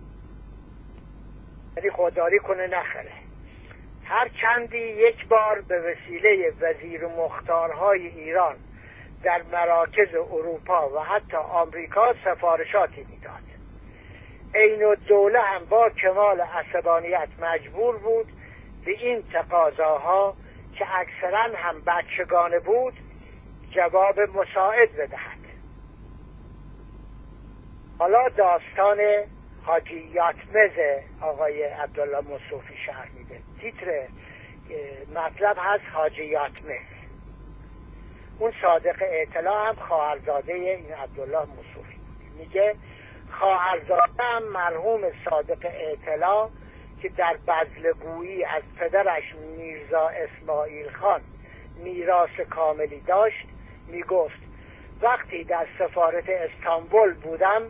یعنی خودداری کنه نخره. هر چندی یک بار به وسیله وزیر مختارهای ایران در مراکز اروپا و حتی آمریکا سفارشاتی میداد. عین الدوله هم با کمال عصبانیت مجبور بود به این تقاضاها که اکثرا هم بچگانه بود جواب مساعد بدهد. حالا داستان حاجی یاتمز آقای عبدالله مصطفی شرح میده. تیتر مطلب هست حاجی یاتمز. اون صادق اطلاع هم خواهرزاده این عبدالله مصطفی بود. میگه خواهرزاده‌ام مرحوم صادق اطلاع که در بذلگویی از پدرش میرزا اسماعیل خان میراث کاملی داشت، میگفت وقتی در سفارت استانبول بودم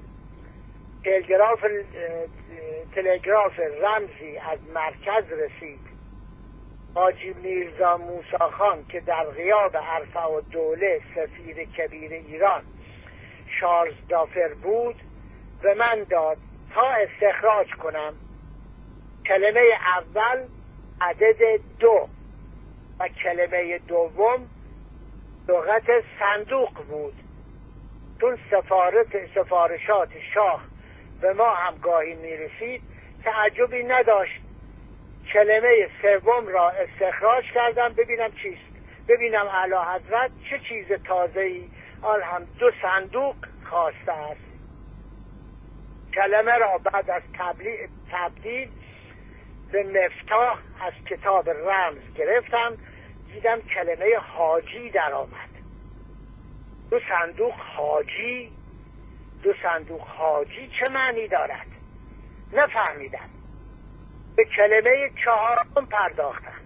تلگراف رمزی از مرکز رسید. حاجی میرزا موسی خان که در غیاب ارفع الدوله سفیر کبیر ایران شارلزدافر بود به من داد تا استخراج کنم. کلمه اول عدد 2 و کلمه دوم لغت صندوق بود. چون سفارشات شاه به ما هم گاهی میرسید تعجبی نداشت. کلمه سوم را استخراج کردم ببینم چیست، ببینم اعلی حضرت چه چیز تازه‌ای آن هم 2 صندوق خواسته است. کلمه را بعد از تبدیل به مفتاح از کتاب رمز گرفتم، دیدم کلمه حاجی در آمد. 2 صندوق حاجی، 2 صندوق حاجی چه معنی دارد؟ نفهمیدم. به کلمه 4 پرداختم.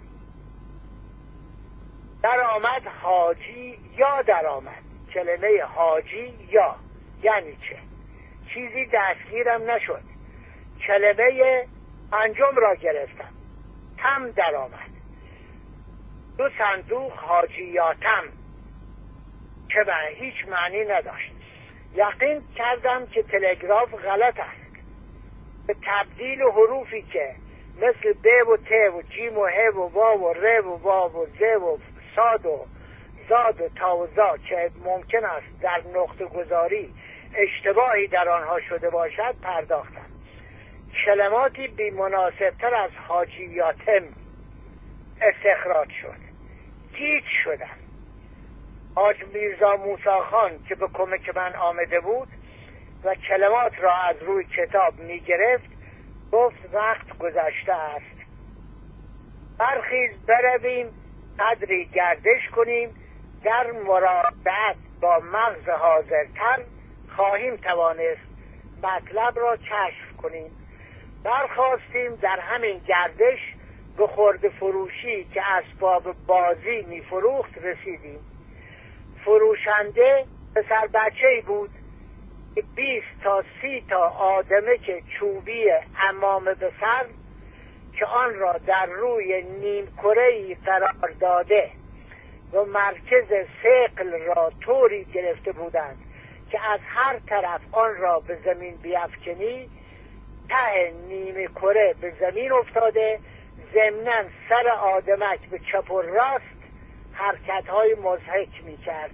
در آمد حاجی یا در آمد. کلمه حاجی یا یعنی چه؟ چیزی دستگیرم نشد. کلمه 5 را گرفتم. تم در آمد. 2 صندوق حاجیاتم که به هیچ معنی نداشت. یقین کردم که تلگراف غلط است. به تبدیل حروفی که مثل ب و ت و جیم و ه و واو و ر و واو و ز و صاد و زاد و تا و زا که ممکن است در نقطه گذاری اشتباهی در آنها شده باشد پرداختم. کلماتی بی مناسبتر از حاجیاتم استخراج شد. گیج شدم. حاج میرزا موسی خان که به کمک من آمده بود و کلمات را از روی کتاب می گرفت گفت وقت گذشته است، برخیز برویم قدری گردش کنیم، در مراجعت با مغز حاضرتر خواهیم توانست مطلب را کشف کنیم. برخواستیم. در همین گردش به خرده فروشی که اسباب بازی می فروخت رسیدیم. فروشنده پسر بچه‌ای بود که 20 تا 30 تا آدمه که چوبی عمامه به سر که آن را در روی نیم کره‌ای قرار داده و مرکز ثقل را طوری گرفته بودند که از هر طرف آن را به زمین بیفکنی ته نیم کره به زمین افتاده، ضمناً سر آدمک به چپ و راست حرکت‌های مضحک می‌کرد.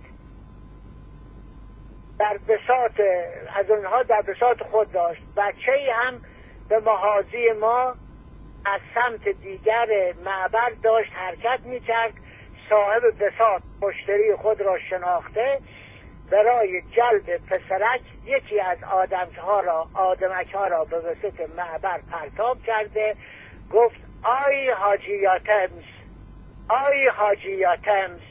در بساط از اونها در بساط خود داشت. بچه‌ای هم به محاذی ما از سمت دیگر معبر داشت حرکت می‌کرد. صاحب بساط مشتری خود را شناخته برای جلب پسرک یکی از آدمک ها را به وسط معبر پرتاب کرده گفت آی حاجی یاتمز، آی حاجی یاتمز.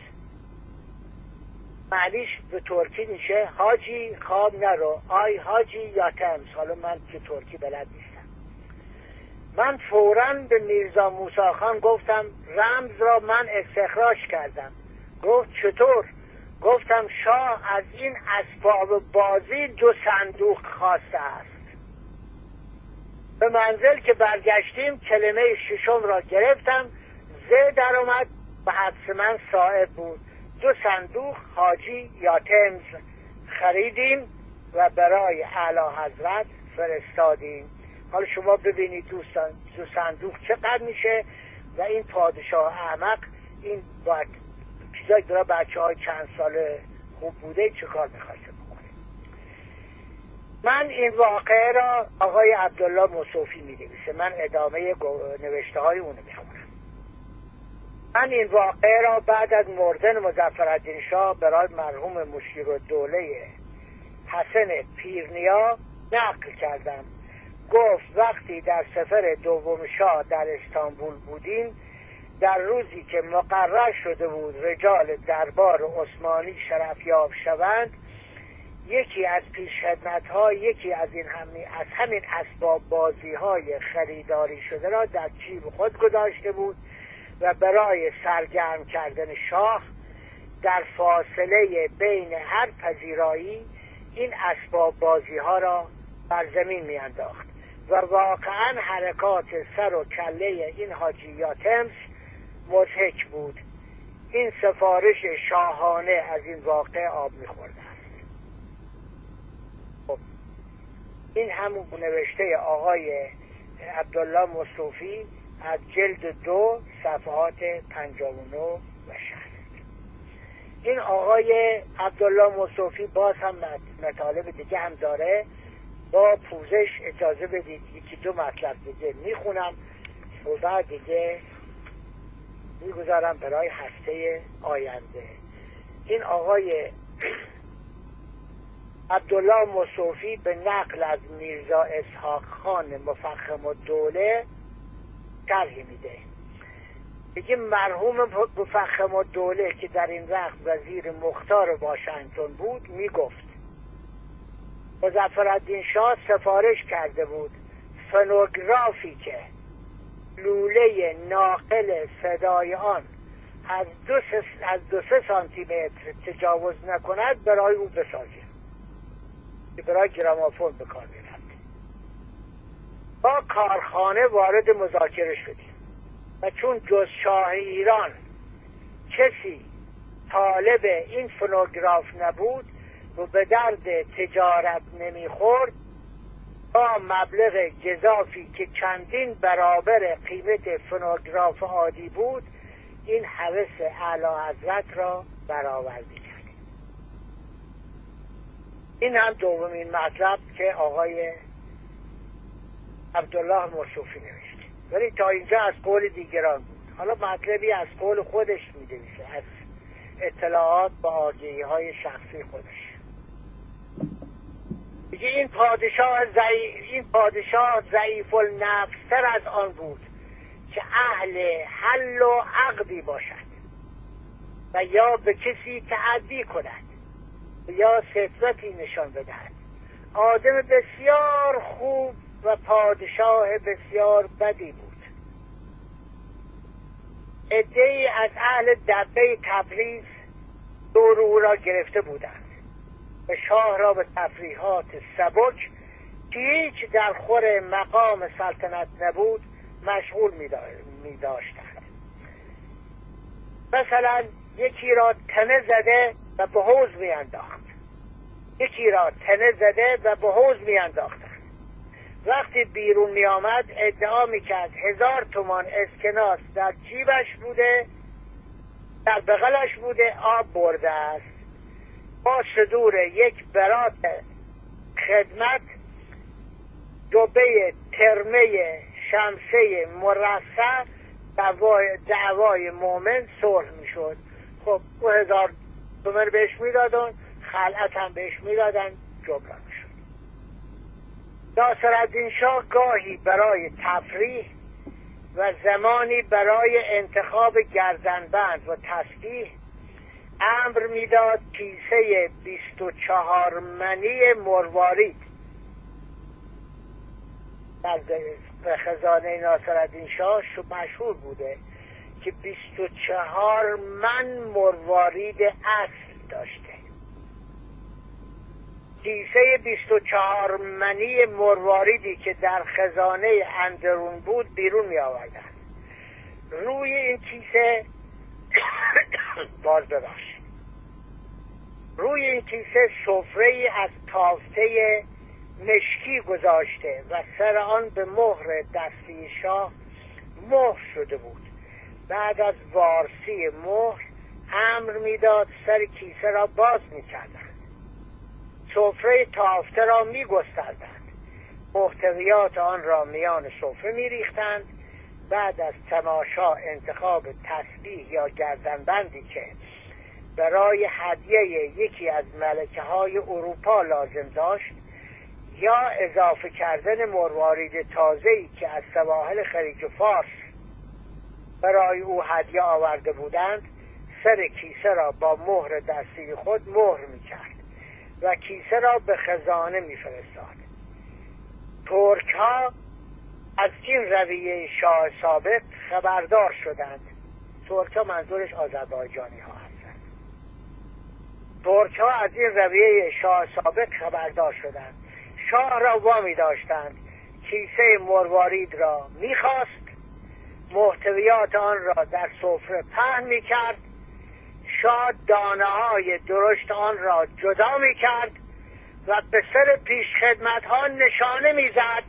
معنیش به ترکی میشه حاجی خواب نرو، آی حاجی یاتمز. حالا من که ترکی بلد نیستم. من فوراً به میرزا موسی خان گفتم رمز را من استخراج کردم. گفت چطور؟ گفتم شاه از این اسباب بازی 2 صندوق خواسته است. به منزل که برگشتیم کلمه 6 را گرفتم، ز در اومد و حدس من صائب بود. 2 صندوق حاجی یاتمز خریدیم و برای اعلی حضرت فرستادیم. حالا شما ببینید دوستان 2 صندوق چقدر میشه و این پادشاه احمق این باید چیزایی برای بچه های چند ساله خوب بوده چه کار میخواسته بکنه. من این واقعه را آقای عبدالله مصوفی می‌نویسه، من ادامه نوشته های اونو میخونم. من این واقعه را بعد از مردن مظفرالدین شاه برای مرحوم مشیرالدوله حسن پیرنیا نقل کردم. گفت وقتی در سفر دوم شاه در استانبول بودیم، در روزی که مقرر شده بود رجال دربار عثمانی شرفیاب شوند، یکی از پیشخدمت‌ها یکی از همین اسباب بازی‌های خریداری شده را در جیب خود گذاشته بود و برای سرگرم کردن شاه در فاصله بین هر پذیرایی این اسباب بازی‌ها را بر زمین می‌انداخت و واقعاً حرکات سر و کله این حاجی یاتمس مضحک بود. این سفارش شاهانه از این واقع آب می‌خورده است. خب این همون نوشته آقای عبدالله مصطفی از جلد 2 صفحات 59 و 60. این آقای عبدالله مصطفی باز هم مطالب دیگه هم داره. با پوزش اجازه بدید یکی دو مطلب دیگه میخونم و بعد دیگه میگذارم برای هفته آینده. این آقای عبدالله مصطفی به نقل از میرزا اسحاق خان مفخم الدوله شرحی میده. دیگه مرحوم مفخم الدوله که در این وقت وزیر مختار واشنگتن بود میگفت مظفرالدین شاه سفارش کرده بود فونوگرافی که لوله ناقل صدای آن از دو سه سانتی متر تجاوز نکند برای او بسازه که برای گرامافون بکار می‌رفت. با کارخانه وارد مذاکره شدیم و چون جز شاه ایران کسی طالب این فونوگراف نبود و به درد تجارت نمیخورد، با مبلغ گزافی که چندین برابر قیمت فونوگراف عادی بود این هوس اعلی حضرت را برآورده کرد. این هم دومین مطلب که آقای عبدالله مصطفی نوشته، ولی تا اینجا از قول دیگران بود. حالا مطلبی از قول خودش می‌نویسه، از اطلاعات با آگهی های شخصی خودش. دیگه این پادشاه ضعیف النفستر از آن بود که اهل حل و عقدی باشد و یا به کسی تعدی کند و یا سترتی نشان بدهد. آدم بسیار خوب و پادشاه بسیار بدی بود. عده‌ای از اهل دبه تبریز دور او را گرفته بودند و شاه را به تفریحات سبک که هیچ در خور مقام سلطنت نبود مشغول می داشتند. مثلا یکی را تنه زده و به حوض می انداختند. وقتی بیرون می آمد ادعا می کرد 1000 تومان اسکناس در جیبش بوده، در بغلش بوده، آب برده است. با صدور یک برات خدمت دوبه ترمه شمسه مرصع دعوای مومن صلح می شد. خب 1000 تومان بهش می دادن، خلعت هم بهش می دادن، جبران می شد. ناصرالدین شاه گاهی برای تفریح و زمانی برای انتخاب گردنبند و تسبیح امر میداد کیسه 24 منی مروارید در خزانه ناصرالدین شاه مشهور بوده که 24 من مروارید اصل داشته. کیسه 24 منی مرواریدی که در خزانه اندرون بود بیرون می آوردن. روی این کیسه روی این کیسه سفره‌ای از تافته مشکی گذاشته و سر آن به مهر دستی شاه مهر شده بود. بعد از وارسی مهر امر میداد سر کیسه را باز می‌کردند. سفره تافته را می‌گستردند، محتویات آن را میان سفره می‌ریختند. بعد از تماشا انتخاب تسبیح یا گردنبندی که برای هدیه یکی از ملکه‌های اروپا لازم داشت یا اضافه کردن مروارید تازه‌ای که از سواحل خلیج فارس برای او هدیه آورده بودند، سر کیسه را با مهر دستی خود مهر می‌کرد و کیسه را به خزانه میفرستاد. ترک ها از این رویه شاه سابق خبردار شدند. ترک ها منظورش آذربایجانی ها هستند. ترک ها از این رویه شاه سابق خبردار شدند. شاه را وامی داشتند کیسه مروارید را میخواست، محتویات آن را در سفره پهن میکرد. شاه دانه های درشت آن را جدا میکرد و به سر پیشخدمت ها نشانه میزد.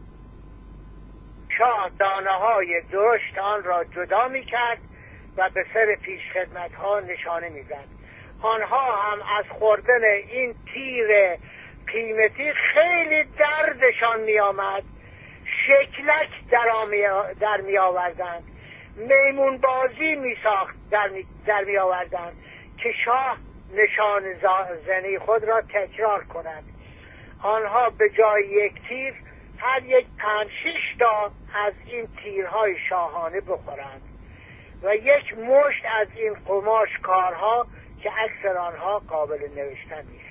شاه دانه های درشت آن را جدا میکرد و به سر پیشخدمت ها نشانه میزد. آنها هم از خوردن این تیر قیمتی خیلی دردشان میآمد. شکلک در می آوردند، میمون بازی می ساخت در می آوردند که شاه نشان زنی خود را تکرار کند. آنها به جای یک تیر هر یک 5-6 تا از این تیرهای شاهانه بخورند و یک مشت از این قماش کارها که اکثر آنها قابل نوشتن نیست.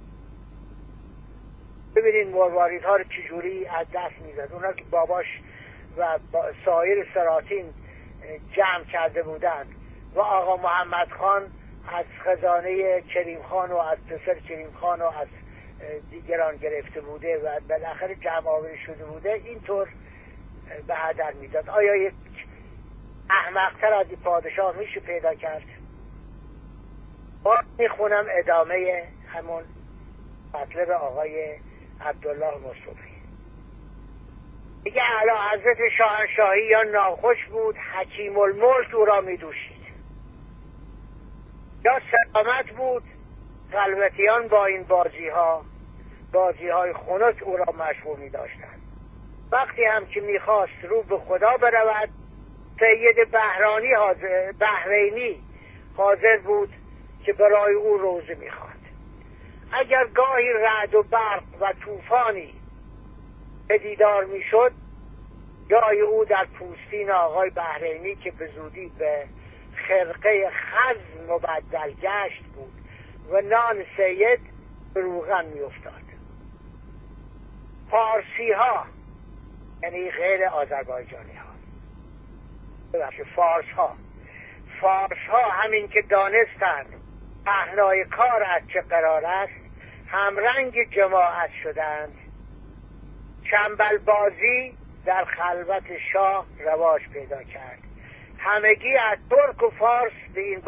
ببینید مرواریدها رو چجوری از دست میزد. اونا که باباش و سایر سلاطین جمع کرده بودند و آقا محمد خان از خزانه کریم خان و از پسر کریم خان و از دیگران گرفته بوده و بالاخره جمع آوری شده بوده، اینطور به هدر میداد. آیا یک احمق‌تر از این پادشاه میشه پیدا کرد؟ میخونم ادامه همون مطلب آقای عبدالله مصطفی. دیگه اعلی حضرت شاهنشاهی یا ناخوش بود، حکیم الملک او را میدوشید، یا سلامت بود، خلوتیان با این بازی های خنک او را مشغول می داشتند. وقتی هم که میخواست رو به خدا برود، سید بحرینی حاضر بود که برای او روزه میخواند. اگر گاهی رعد و برق و طوفانی پدیدار میشد، جای او در پوستین آقای بحرینی که به زودی به خرقه خزم مبدل گشت بود و نان سید به روغن میافتاد. فارسی ها، یعنی غیر آذربایجانی ها، فارس ها همین که دانستند پهنای کار از چه قرار است، همرنگ جماعت شدند. چنبل بازی در خلوت شاه رواج پیدا کرد. همگی از ترک و فارس به این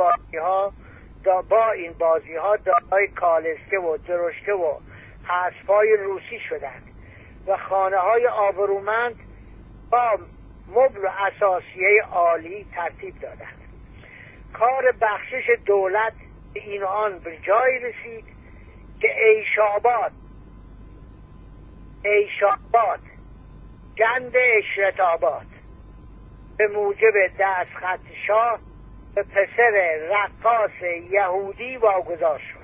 بازی ها دارای کالسکه و درشته و اسب‌های روسی شدند و خانه های آبرومند با مبل و اساسیه عالی ترتیب دادند. کار بخشش دولت به این آن به جای رسید که ایشاباد گند اشرتاباد به موجب دستخط شاه به پسر رقاص یهودی واگذار شد.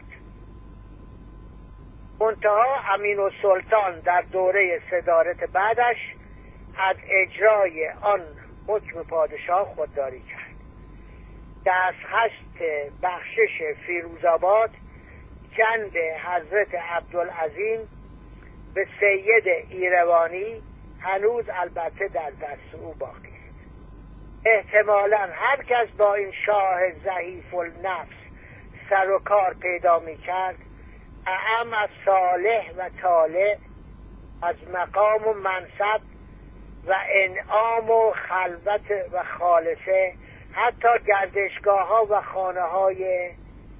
منتها امین السلطان در دوره صدارت بعدش از اجرای آن حکم پادشاه خودداری کرد. دستخط بخشش فیروزآباد گند حضرت عبدالعظیم به سید ایروانی هنوز البته در دست او باقی است. احتمالاً هر کس با این شاه ضعیف النفس سر و کار پیدا می کرد، اعم از صالح و طالع، از مقام و منصب و انعام و خلوت و خالصه، حتی گردشگاه ها و خانه های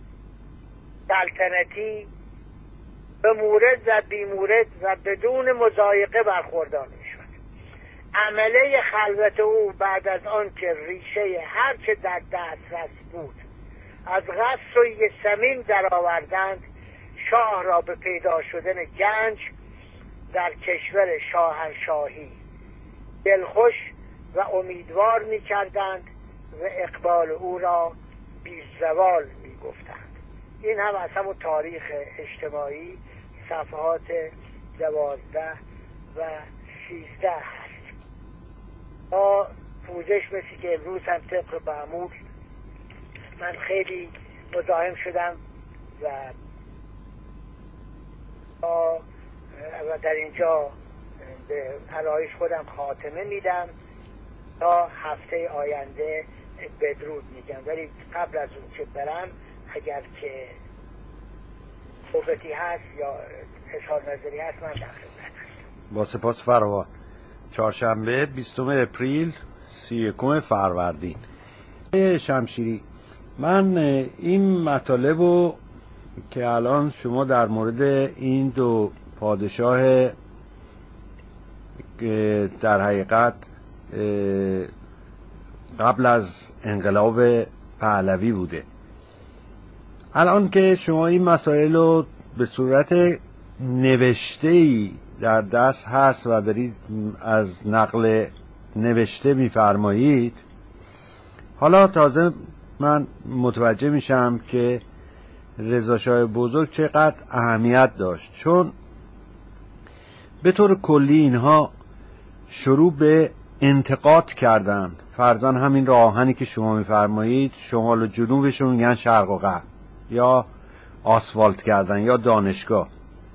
سلطنتی به مورد و بیمورد و بدون مضایقه برخوردار می شد. عمله خلوت او بعد از آن که ریشه هرچه در دسترس بود از غص و یسمین در آوردند، شاه را به پیدا شدن گنج در کشور شاهنشاهی دلخوش و امیدوار می کردند و اقبال او را بی زوال می گفتند. این هم از همون تاریخ اجتماعی صفحات 12 و 13 هست. با پوزش مثل که امروز هم طبق معمول من خیلی مزاحم شدم و و در اینجا به علایش خودم خاتمه میدم تا هفته آینده بدرود میگم. ولی قبل از اون که برم اگر که صحبتی هست یا اظهار نظری هست من در خدمت هستم. با سپاس فراوان. چهارشنبه 20 اپریل 31 فروردین. شمشیری، من این مطالب رو که الان شما در مورد این دو پادشاه که در حقیقت قبل از انقلاب پهلوی بوده، الان که شما این مسائل رو به صورت نوشته‌ای در دست هست و دارید از نقل نوشته می‌فرمایید، حالا تازه من متوجه میشم که رضا شاه بزرگ چقدر اهمیت داشت، چون به طور کلی اینها شروع به انتقاد کردن، فرضاً همین راه آهنی که شما میفرمایید شمال و جنوبشون میگن شرق و غرب، یا آسفالت کردن یا دانشگاه.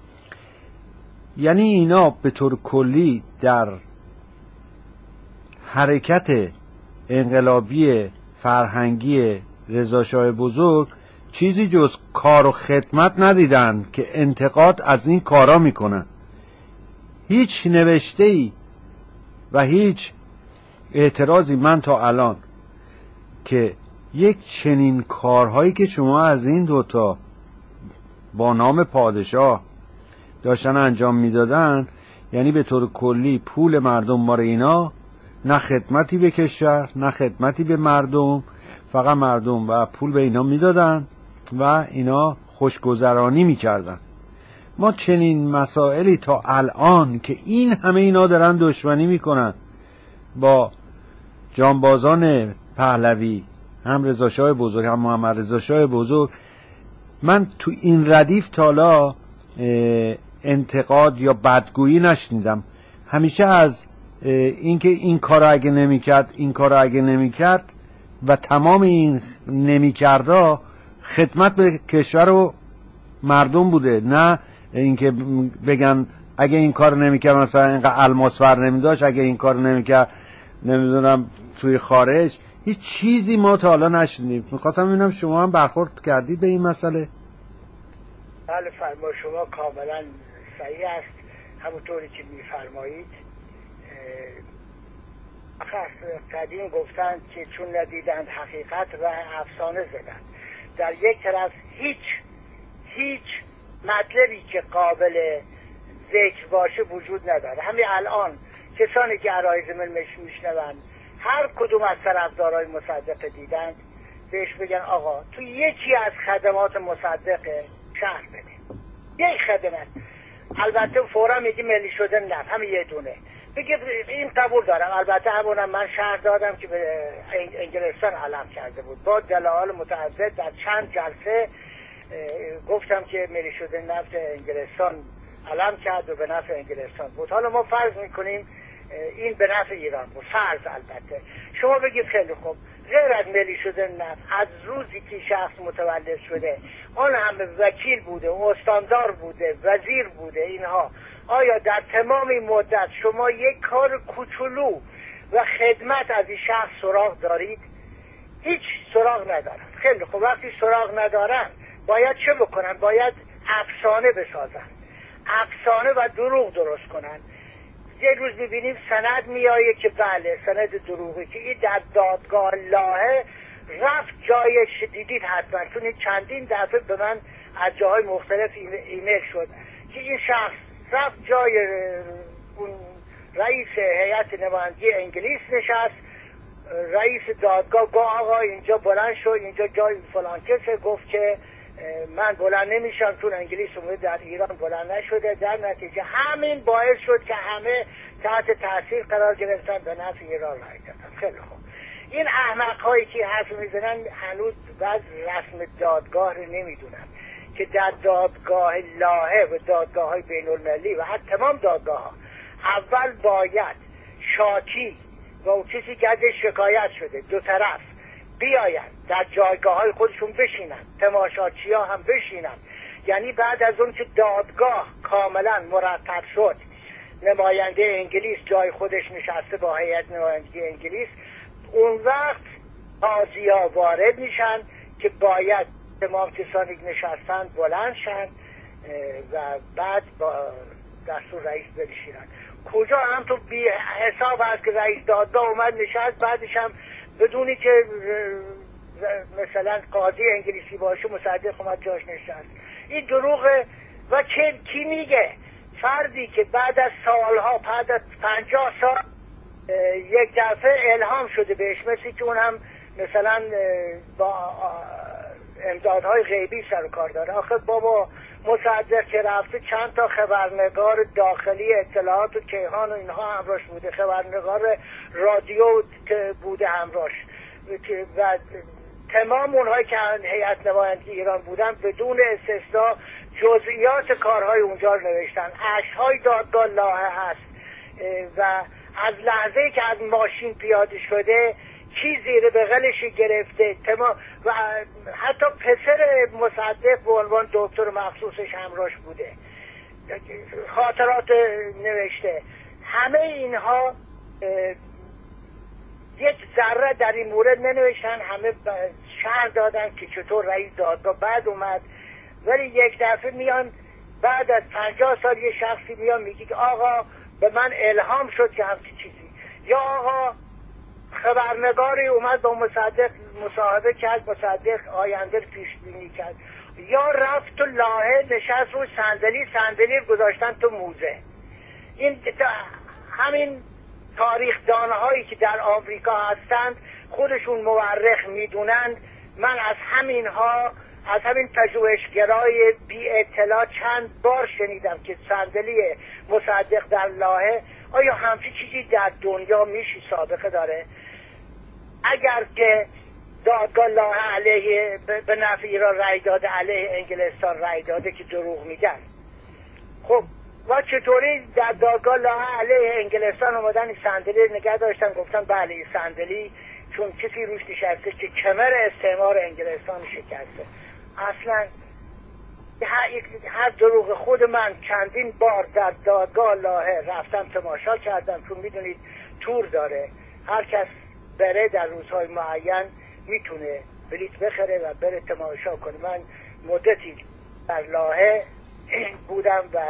یعنی اینا به طور کلی در حرکت انقلابی فرهنگی رضا شاه بزرگ چیزی جز کار و خدمت ندیدن که انتقاد از این کارا میکنن. هیچ نوشته‌ای و هیچ اعتراضی من تا الان که یک چنین کارهایی که شما از این دوتا با نام پادشاه داشتن انجام میدادن، یعنی به طور کلی پول مردم مار اینا، نه خدمتی به کشور نه خدمتی به مردم، فقط مردم و پول به اینا میدادن و اینا خوشگذرانی میکردن. ما چنین مسائلی تا الان که این همه اینا دارن دشمنی میکنن با جانبازان پهلوی، هم رضا شاه بزرگ هم محمد رضا شاه بزرگ، من تو این ردیف تالا انتقاد یا بدگویی نشنیدم. همیشه از اینکه این کارو اگه نمیکرد و تمام این نمیکردا خدمت به کشور و مردم بوده، نه اینکه بگن اگه این کارو نمیکرد مثلا اینقدر الماس ور نمیداشت، اگه این کارو نمیکرد نمیدونم توی خارج. هیچ چیزی ما تا حالا نشنیدیم. میخواستم ببینم شما هم برخورد کردید به این مسئله؟ بله، فرما شما کاملا صحیح است. همونطوری که میفرمایید، قدیم گفتند که چون ندیدند حقیقت و افسانه زدند. در یک طرف هیچ مطلبی که قابل ذکر باشه وجود نداره. همین الان کسانی که عرایض من میشنوند، هر کدوم از طرفدارای مصدق دیدند، بهش بگن آقا تو یکی از خدمات مصدق شهر بده، یک خدمت. البته فورا میگی ملی شده نفت، همین یه دونه بگه این قبول دارم. البته همونم من شهر دادم که به انگلستان علم کرده بود، با دلایل متعدد در چند جلسه گفتم که ملی شده نفت انگلستان علم کرد و به نفع انگلستان بود. حالا ما فرض میکنیم این به نفع ایران بود، فرض. البته شما بگید خیلی خوب، غیر از ملی شده نفت، از روزی که شخص متولد شده آن همه وکیل بوده، استاندار بوده، وزیر بوده، اینها آیا در تمام این مدت شما یک کار کوچولو و خدمت از این شخص سراغ دارید؟ هیچ سراغ ندارن. خیلی خب، وقتی سراغ ندارن باید چه بکنن؟ باید افسانه بسازن، افسانه و دروغ درست کنن. یه روز میبینیم سند میایه که بله سند دروغی که این در دادگاه لاهه رفت جایش، دیدید حتما، چون این چندین دفعه به من از جاهای مختلف ایمیل شد که این شخص رفت جای اون رئیس هیئت نمایندگی انگلیس نشست، رئیس دادگاه گفت آقا اینجا بلند شد، اینجا جای فلان کسه، گفت که من بلند نمیشم چون انگلیس اومده در ایران بلند نشده. در نتیجه همین باعث شد که همه تحت تاثیر قرار گرفتن، به نفع ایران رای دادن. خیلی خوب، این احمق هایی که حرف میزنن هنوز بعض رسم دادگاه رو نمیدونن که در دادگاه لاهه و دادگاه های بین المللی و حتی تمام دادگاه ها اول باید شاکی و اون کسی که ازش شکایت شده دو طرف بیاین در جایگاه های خودشون بشینن، تماشاچی ها هم بشینن، یعنی بعد از اون که دادگاه کاملا مرتب شد، نماینده انگلیس جای خودش نشسته با هیئت نمایندگی انگلیس، اون وقت قاضی‌ها وارد میشن که باید تمام کسانی که نشستن بلند شن و بعد با دستور رئیس بنشینن. کجا هم تو بی حساب هست که رئیس دادگاه اومد نشست، بعدش هم بدونی که مثلا قاضی انگلیسی باشه مصدق اومد جاش نشست. این دروغه. و کی میگه؟ فردی که بعد از سالها، بعد از 50 سال یک دفعه الهام شده بهش، مثل که اون هم مثلا با امدادهای غیبی سر و کار داره. آخه بابا مصدق که رفته چند تا خبرنگار داخلی اطلاعات و کیهان و اینها همراهش بوده، خبرنگار رادیو که بوده همراهش، و تمام اونهایی که هیئت نمایندگی ایران بودن بدون استثنا جزئیات کارهای اونجا رو نوشتن. عکس‌های دادگاه لاهه هست و از لحظه‌ای که از ماشین پیاده شده کی زیر بغلش گرفته، و حتی پسر مصدق به عنوان دکتر مخصوصش همراهش بوده، خاطرات نوشته. همه اینها یک ذره در این مورد ننوشتن، همه شرح دادن که چطور رئیس دادگاه بعد اومد. ولی یک دفعه میان بعد از 50 سال یه شخصی میان میگه که آقا به من الهام شد که همچین چیزی، یا آقا خبرنگاری اومد با مصدق مصاحبه کرد، مصدق آینده رو پیش بینی کرد، یا رفت تو لاهه نشست رو صندلی گذاشتن تو موزه. این همین تاریخ دانهایی که در آمریکا هستند خودشون مورخ میدونند. من از همین پژوهشگرای بی اطلاع چند بار شنیدم که صندلی مصدق در لاهه، آیا همچین چیزی در دنیا میشی سابقه داره؟ اگر که دادگاه لاهه علیه به نفع ایران رأی داده، علیه انگلستان رأی داده که دروغ میگن. خب و چطوری در دادگاه لاهه علیه انگلستان اومدن این صندلی نگه داشتن، گفتن بله این صندلی چون کسی روش نشسته که کمر استعمار انگلستان شکسته. اصلا هر دروغ. خود من چندین بار در دادگاه لاهه رفتم تماشا کردم، چون میدونید تور داره، هر کس بره در روزهای معین میتونه بلیط بخره و بره تماشا کنه. من مدتی در لاهه بودم و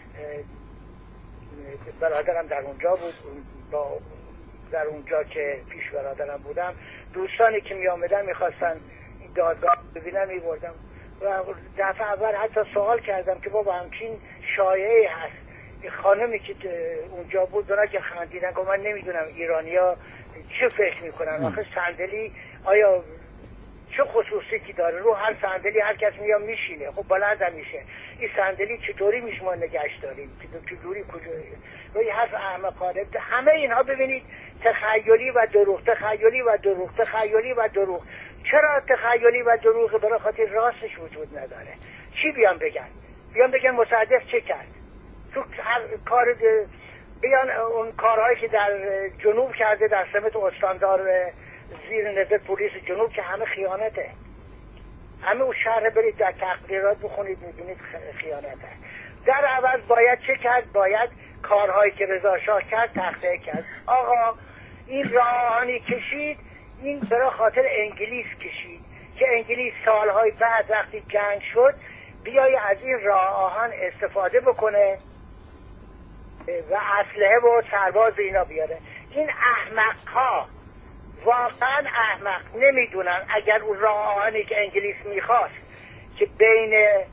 برادرم در اونجا بود، در اونجا که پیش برادرم بودم دوستانی که می آمدن میخواستن دادگاه ببینن میبردم و دفعه اول حتی سوال کردم که بابا همچین شایعه هست. خانمی که اونجا بود دونا که خندیدن که من نمیدونم ایرانیا چه فکر میکنن، آخه صندلی آیا چه خصوصیتی داره؟ رو هر صندلی هر کس میاد میشینه، خب بلند میشه. این صندلی چطوری میشه ما نگهش داریم؟ چطوری کجایی؟ و این حرف احمقانه. همه اینها ببینید تخیلی و دروغ، تخیلی و دروغ، تخیلی و دروغ. چرا تخیلی و دروغ؟ برای خاطر راستش وجود نداره. چی بیان بگن مصدق چه کرد؟ تو هر کار بیان اون کارهایی که در جنوب کرده در سمت استاندار زیر نظر پلیس جنوب که همه خیانته. همه اون شهر برید در تقریرات بخونید میبینید خیانته. در عوض باید چه کرد؟ باید کارهایی که رضا شاه کرد تخطئه کرد. آقا این راهانی کشید، این برای خاطر انگلیس کشید که انگلیس سالهای بعد وقتی جنگ شد بیای از این راه آهن استفاده بکنه و اسلحه و سرباز اینا بیاره. این احمق‌ها واقعا احمق نمیدونن اگر اون راه آهنی که انگلیس میخواست که بین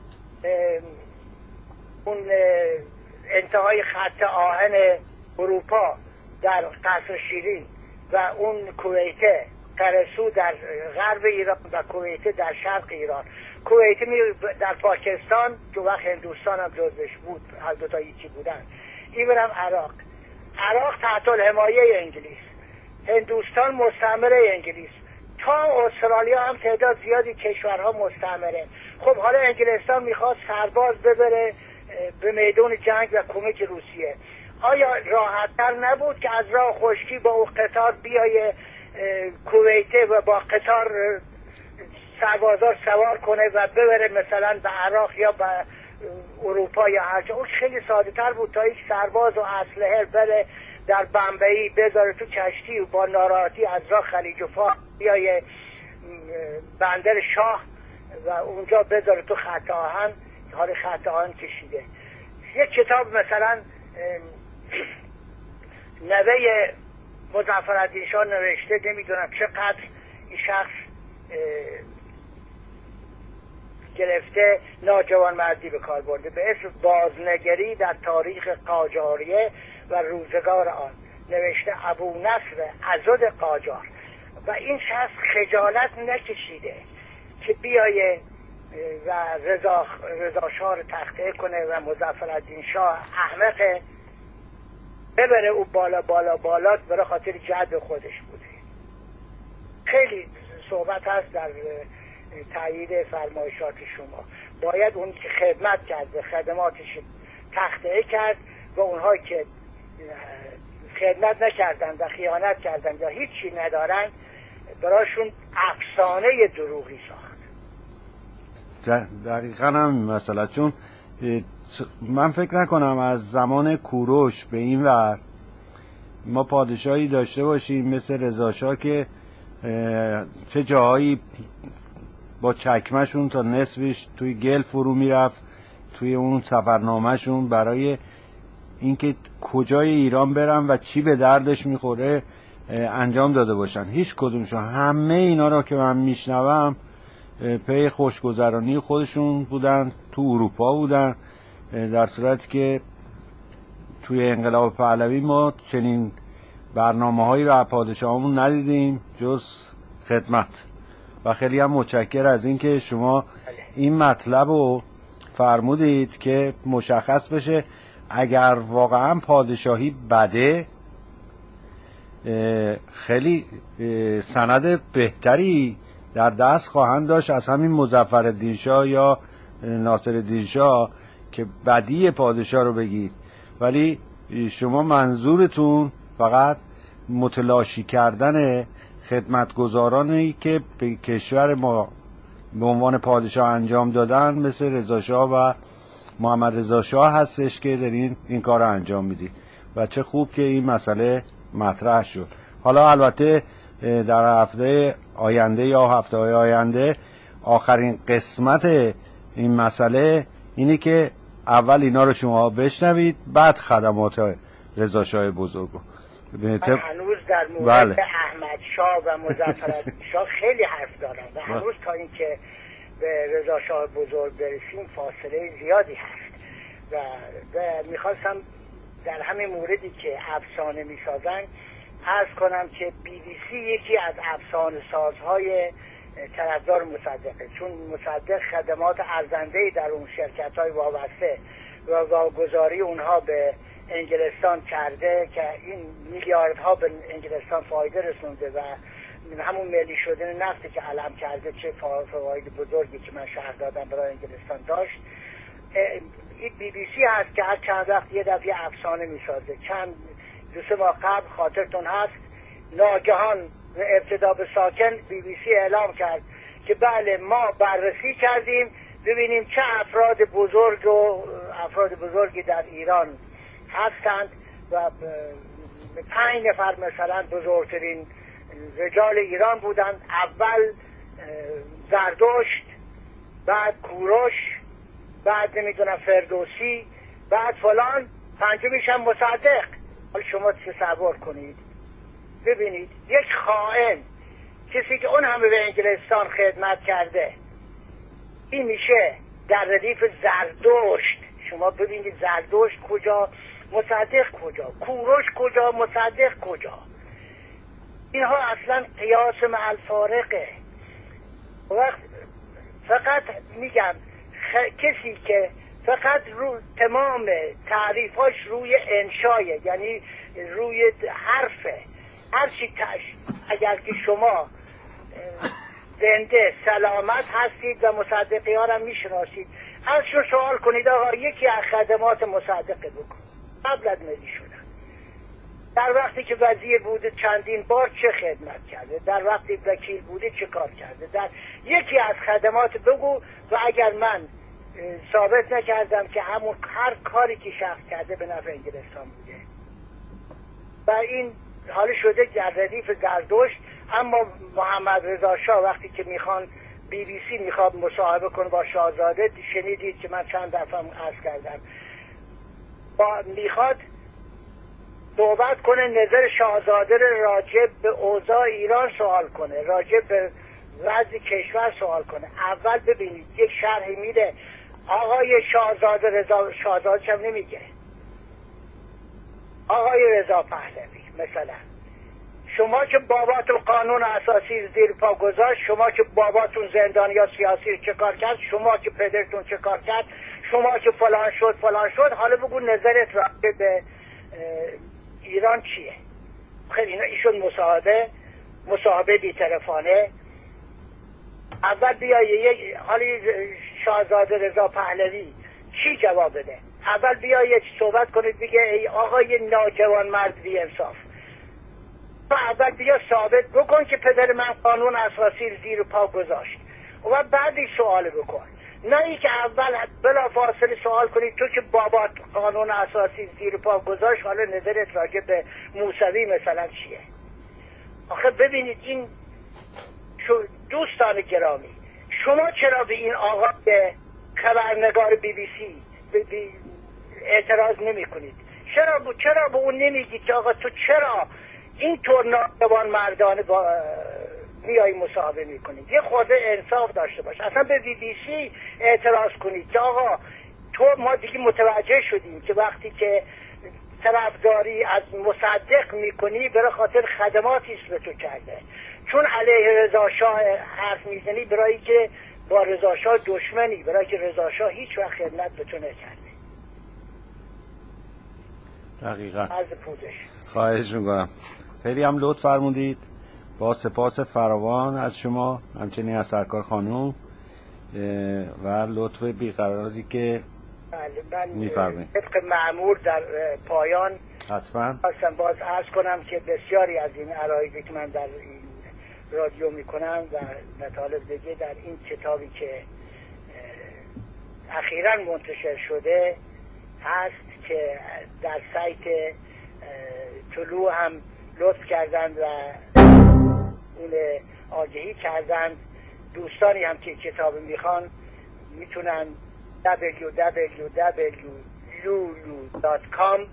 اون انتهای خط آهن اروپا در قصر شیرین و اون کویته قرسو در غرب ایران و کویته در شرق ایران، کویته در پاکستان که وقت هندوستان هم جزوش بود، هر دوتا یکی بودن، این برم عراق تحت الحمایه انگلیس، هندوستان مستعمره انگلیس، تا استرالیا هم تعداد زیادی کشورها مستعمره. خب حالا انگلستان میخواد سرباز ببره به میدان جنگ و کمک روسیه. آیا راحت‌تر نبود که از راه خشکی با اون قطار بیای کویته و با قطار سربازار سوار کنه و ببره مثلا به عراق یا به اروپا یا هر جا. اون خیلی ساده تر بود تا یک سرباز و اسلحه بره در بمبئی بذاره تو کشتی و با ناراحتی از راه خلیج فارس یا بندر شاه و اونجا بذاره تو خط آهن. حال خط آهن کشیده. یک کتاب مثلا نوه مظفرالدین شاه نوشته، نمیدونم چقدر این شخص گرفته ناجوانمردی به کار برده، به اسم بازنگری در تاریخ قاجاریه و روزگار آن، نوشته ابو نصر عضد قاجار. و این شخص خجالت نکشیده که بیایه و رضا شاه رو تخطئه کنه و مظفرالدین شاه احمقه ببره او بالا بالا بالا برای خاطر جد خودش بوده. خیلی صحبت هست در تایید فرمایشات شما. باید اون که خدمت کرده خدماتش تخطئه کرد و اونهایی که خدمت نکردن و خیانت کردن یا هیچی ندارن براشون افسانه دروغی ساخت. دقیقا هم مثلا چون من فکر نکنم از زمان کوروش به این ور ما پادشاهی داشته باشیم مثل رضا شاه که چه جاهایی با چکمشون تا نصفش توی گل فرو میرفت توی اون سفرنامهشون برای اینکه کجای ایران برن و چی به دردش میخوره انجام داده باشن. هیچ کدومشون. همه اینا را که من میشنوم پی خوشگذرانی خودشون بودن، تو اروپا بودن، در صورتی که توی انقلاب پهلوی ما چنین برنامه‌هایی را پادشاهمون ندیدیم جز خدمت. و خیلی هم متشکر از این که شما این مطلب رو فرمودید که مشخص بشه اگر واقعا پادشاهی بده خیلی سند بهتری در دست خواهند داشت از همین مظفرالدین شاه یا ناصرالدین شاه که بدی پادشاه رو بگید، ولی شما منظورتون فقط متلاشی کردن خدمتگزارانی که به کشور ما به عنوان پادشاه انجام دادن مثل رضا شاه و محمد رضا شاه هستش که دارین این کار رو انجام میدید و چه خوب که این مسئله مطرح شد. حالا البته در هفته آینده یا هفته‌های آینده آخرین قسمت این مسئله اینه که اول اینا رو شما بشنوید بعد خدمات رضا شاه بزرگو. هنوز در مورد احمد شاه و مظفرالدین شاه خیلی حرف دارم و هنوز تا اینکه به رضا شاه بزرگ برسیم فاصله زیادی هست و میخواستم در همین موردی که افسانه میسازن عرض کنم که BBC یکی از افسانه سازهای طرفدار مصدقه، چون مصدق خدمات ارزنده‌ای در اون شرکت‌های وابسته و واگذاری اونها به انگلستان کرده که این میلیاردها به انگلستان فایده رسونده و همون ملی شدن نفتی که علم کرده چه فواید بزرگی که من شرح دادم برای انگلستان داشت. این BBC هست که هر چند وقت یه دفعه افسانه میسازه. چند دو سه ماه قبل خاطرتون هست ناگهان ابتدا به ساکن BBC اعلام کرد که بله ما بررسی کردیم ببینیم چه افراد بزرگی در ایران هستند و 5 نفر مثلا بزرگترین رجال ایران بودند. اول زردشت، بعد کوروش، بعد نمیدونم فردوسی، بعد فلان، پنجمیش هم مصدق. حالا شما تصور کنید ببینید یک خائن، کسی که اون همه به انگلستان خدمت کرده، این میشه در ردیف زردشت. شما ببینید زردشت کجا، مصدق کجا، کوروش کجا، مصدق کجا. اینها اصلا قیاس مع الفارقه. وقت فقط میگم کسی که فقط رو تمام تعریفاش روی انشایه، یعنی روی حرفه، هرچی اگر که شما زنده سلامت هستید و مصدقی ها را میشناسید ازشون سوال کنید آقا یکی از خدمات مصدقه بکن قبل از ملی شدن در وقتی که وزیر بوده چندین بار چه خدمت کرده، در وقتی وکیل بوده چه کار کرده، در یکی از خدمات بگو و اگر من ثابت نکردم که همون هر کاری که شخص کرده به نفع انگلستان بوده و این حال شده در ردیف زردشت. اما محمد رضا شاه وقتی که میخوان BBC میخواد مصاحبه کنه با شاهزاده، شنیدید که من چند دفعه عرض کردم، میخواد صحبت کنه نظر شاهزاده راجع به اوضاع ایران سوال کنه، راجع به وضع کشور سوال کنه. اول ببینید یک شرحی میده آقای شاهزاده رضا، شاهزاده هم نمیگه، آقای رضا پهلوی مثلا، شما که باباتون قانون اساسی زیر پا گذاشت، شما که باباتون زندانی یا سیاسی چه کار کرد، شما که پدرتون چه کار کرد، شما که فلان شد فلان شد، حالا بگو نظرت راجع به ایران چیه؟ خیلی ایشون مصاحبه بی تلفانه. اول بیایی حالی شاهزاده رضا پهلوی چی جواب بده؟ اول بیایی صحبت کنید بگه ای آقای ناجوان مرد بی انصاف، و اول بیا ثابت بکن که پدر من قانون اساسی زیر پا گذاشت و بعدی سوال بکن، نه ای که اول بلا فاصله سوال کنید تو که بابات قانون اساسی زیر پا گذاشت حالا نظرت راجع به موسوی مثلا چیه؟ آخه ببینید این دوستان گرامی، شما چرا به این آقا خبرنگار BBC اعتراض نمی کنید؟ چرا به اون نمیگید که آقا تو چرا اینطور ناجوان مردانه میایی مصاحبه میکنید؟ یه خورده انصاف داشته باش، اصلا به BBC اعتراض کنید که آقا ما دیگه متوجه شدیم که وقتی که طرفداری از مصدق میکنی برای خاطر خدماتی است به تو کرده، چون علیه رضا شاه حرف میزنی برای که با رضا شاه دشمنی، برای که رضا شاه هیچ وقت خدمت به تو نکرده. دقیقاً. از پوزش خواهش میکنم، خیلی هم لطف فرمودید، با سپاس فراوان از شما، همچنین از سرکار خانوم و لطف بیقراری که میفرمایید. طبق معمول در پایان حتما خواستم باز عرض کنم که بسیاری از این عرایضی که من در این رادیو میکنم و مطالب دیگه در این کتابی که اخیراً منتشر شده هست که در سایت طلوع هم لطف کردن و اون آگهی کردن. دوستانی هم که کتاب میخوان میتونن www.lulu.com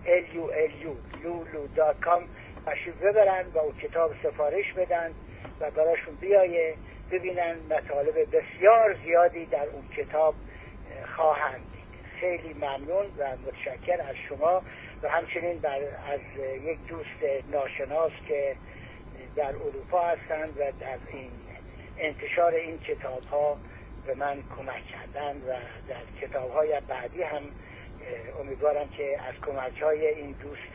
lulu.com تشریف ببرن و اون کتاب سفارش بدن و براشون بیایه ببینن. مطالب بسیار زیادی در اون کتاب خواهند دید. خیلی ممنون و متشکر از شما و همچنین از یک دوست ناشناس که در اروپا هستند و در این انتشار این کتاب ها به من کمک کردن و در کتاب های بعدی هم امیدوارم که از کمک های این دوست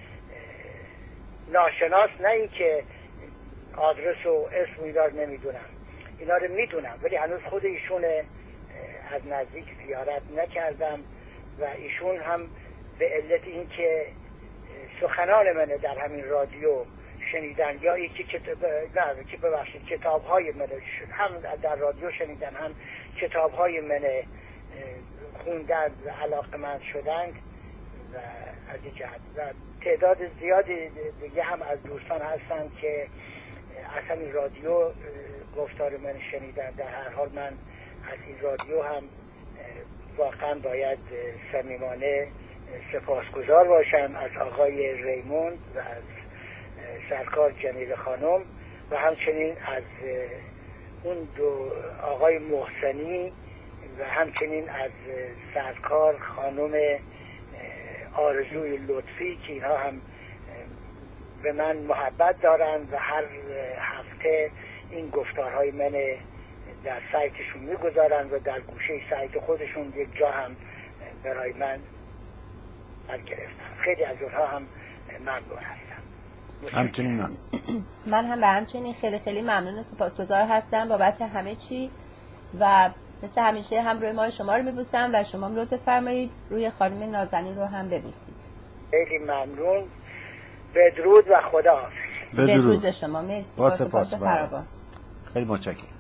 ناشناس، نه این که آدرس و اسم اینا رو نمیدونم، اینا رو میدونم ولی هنوز خود ایشون از نزدیک زیارت نکردم و ایشون هم به علت این که سخنان منه در همین رادیو شنیدن یا یکی کتاب های منه هم در رادیو شنیدن هم کتاب های منه خوندن و علاقمند شدند و از این جهت و تعداد زیادی دیگه هم از دوستان هستند که از همین رادیو گفتار من شنیدن. در هر حال من از این رادیو هم واقعا باید صمیمانه سپاسگزار باشم از آقای ریموند و از سرکار جمیل خانم و همچنین از اون دو آقای محسنی و همچنین از سرکار خانم آرزوی لطفی که اینها هم به من محبت دارند و هر هفته این گفتارهای من در سایتشون میگذارن و در گوشه سایت خودشون یک جا هم برای من گرفتن. خیلی از اونها هم ممنون هستم. همچنین من هم به همچنین خیلی خیلی ممنون و سپاسگزار هستم بابت همه چی و مثل همیشه هم روی ماه شما رو میبوسم و شما هم لطف فرمایید روی خانم نازنین رو هم ببوسید. خیلی ممنون بدرود و خداحافظ. بدرود به شما. مرسی. با سپاس فراوان. خیلی متشکرم.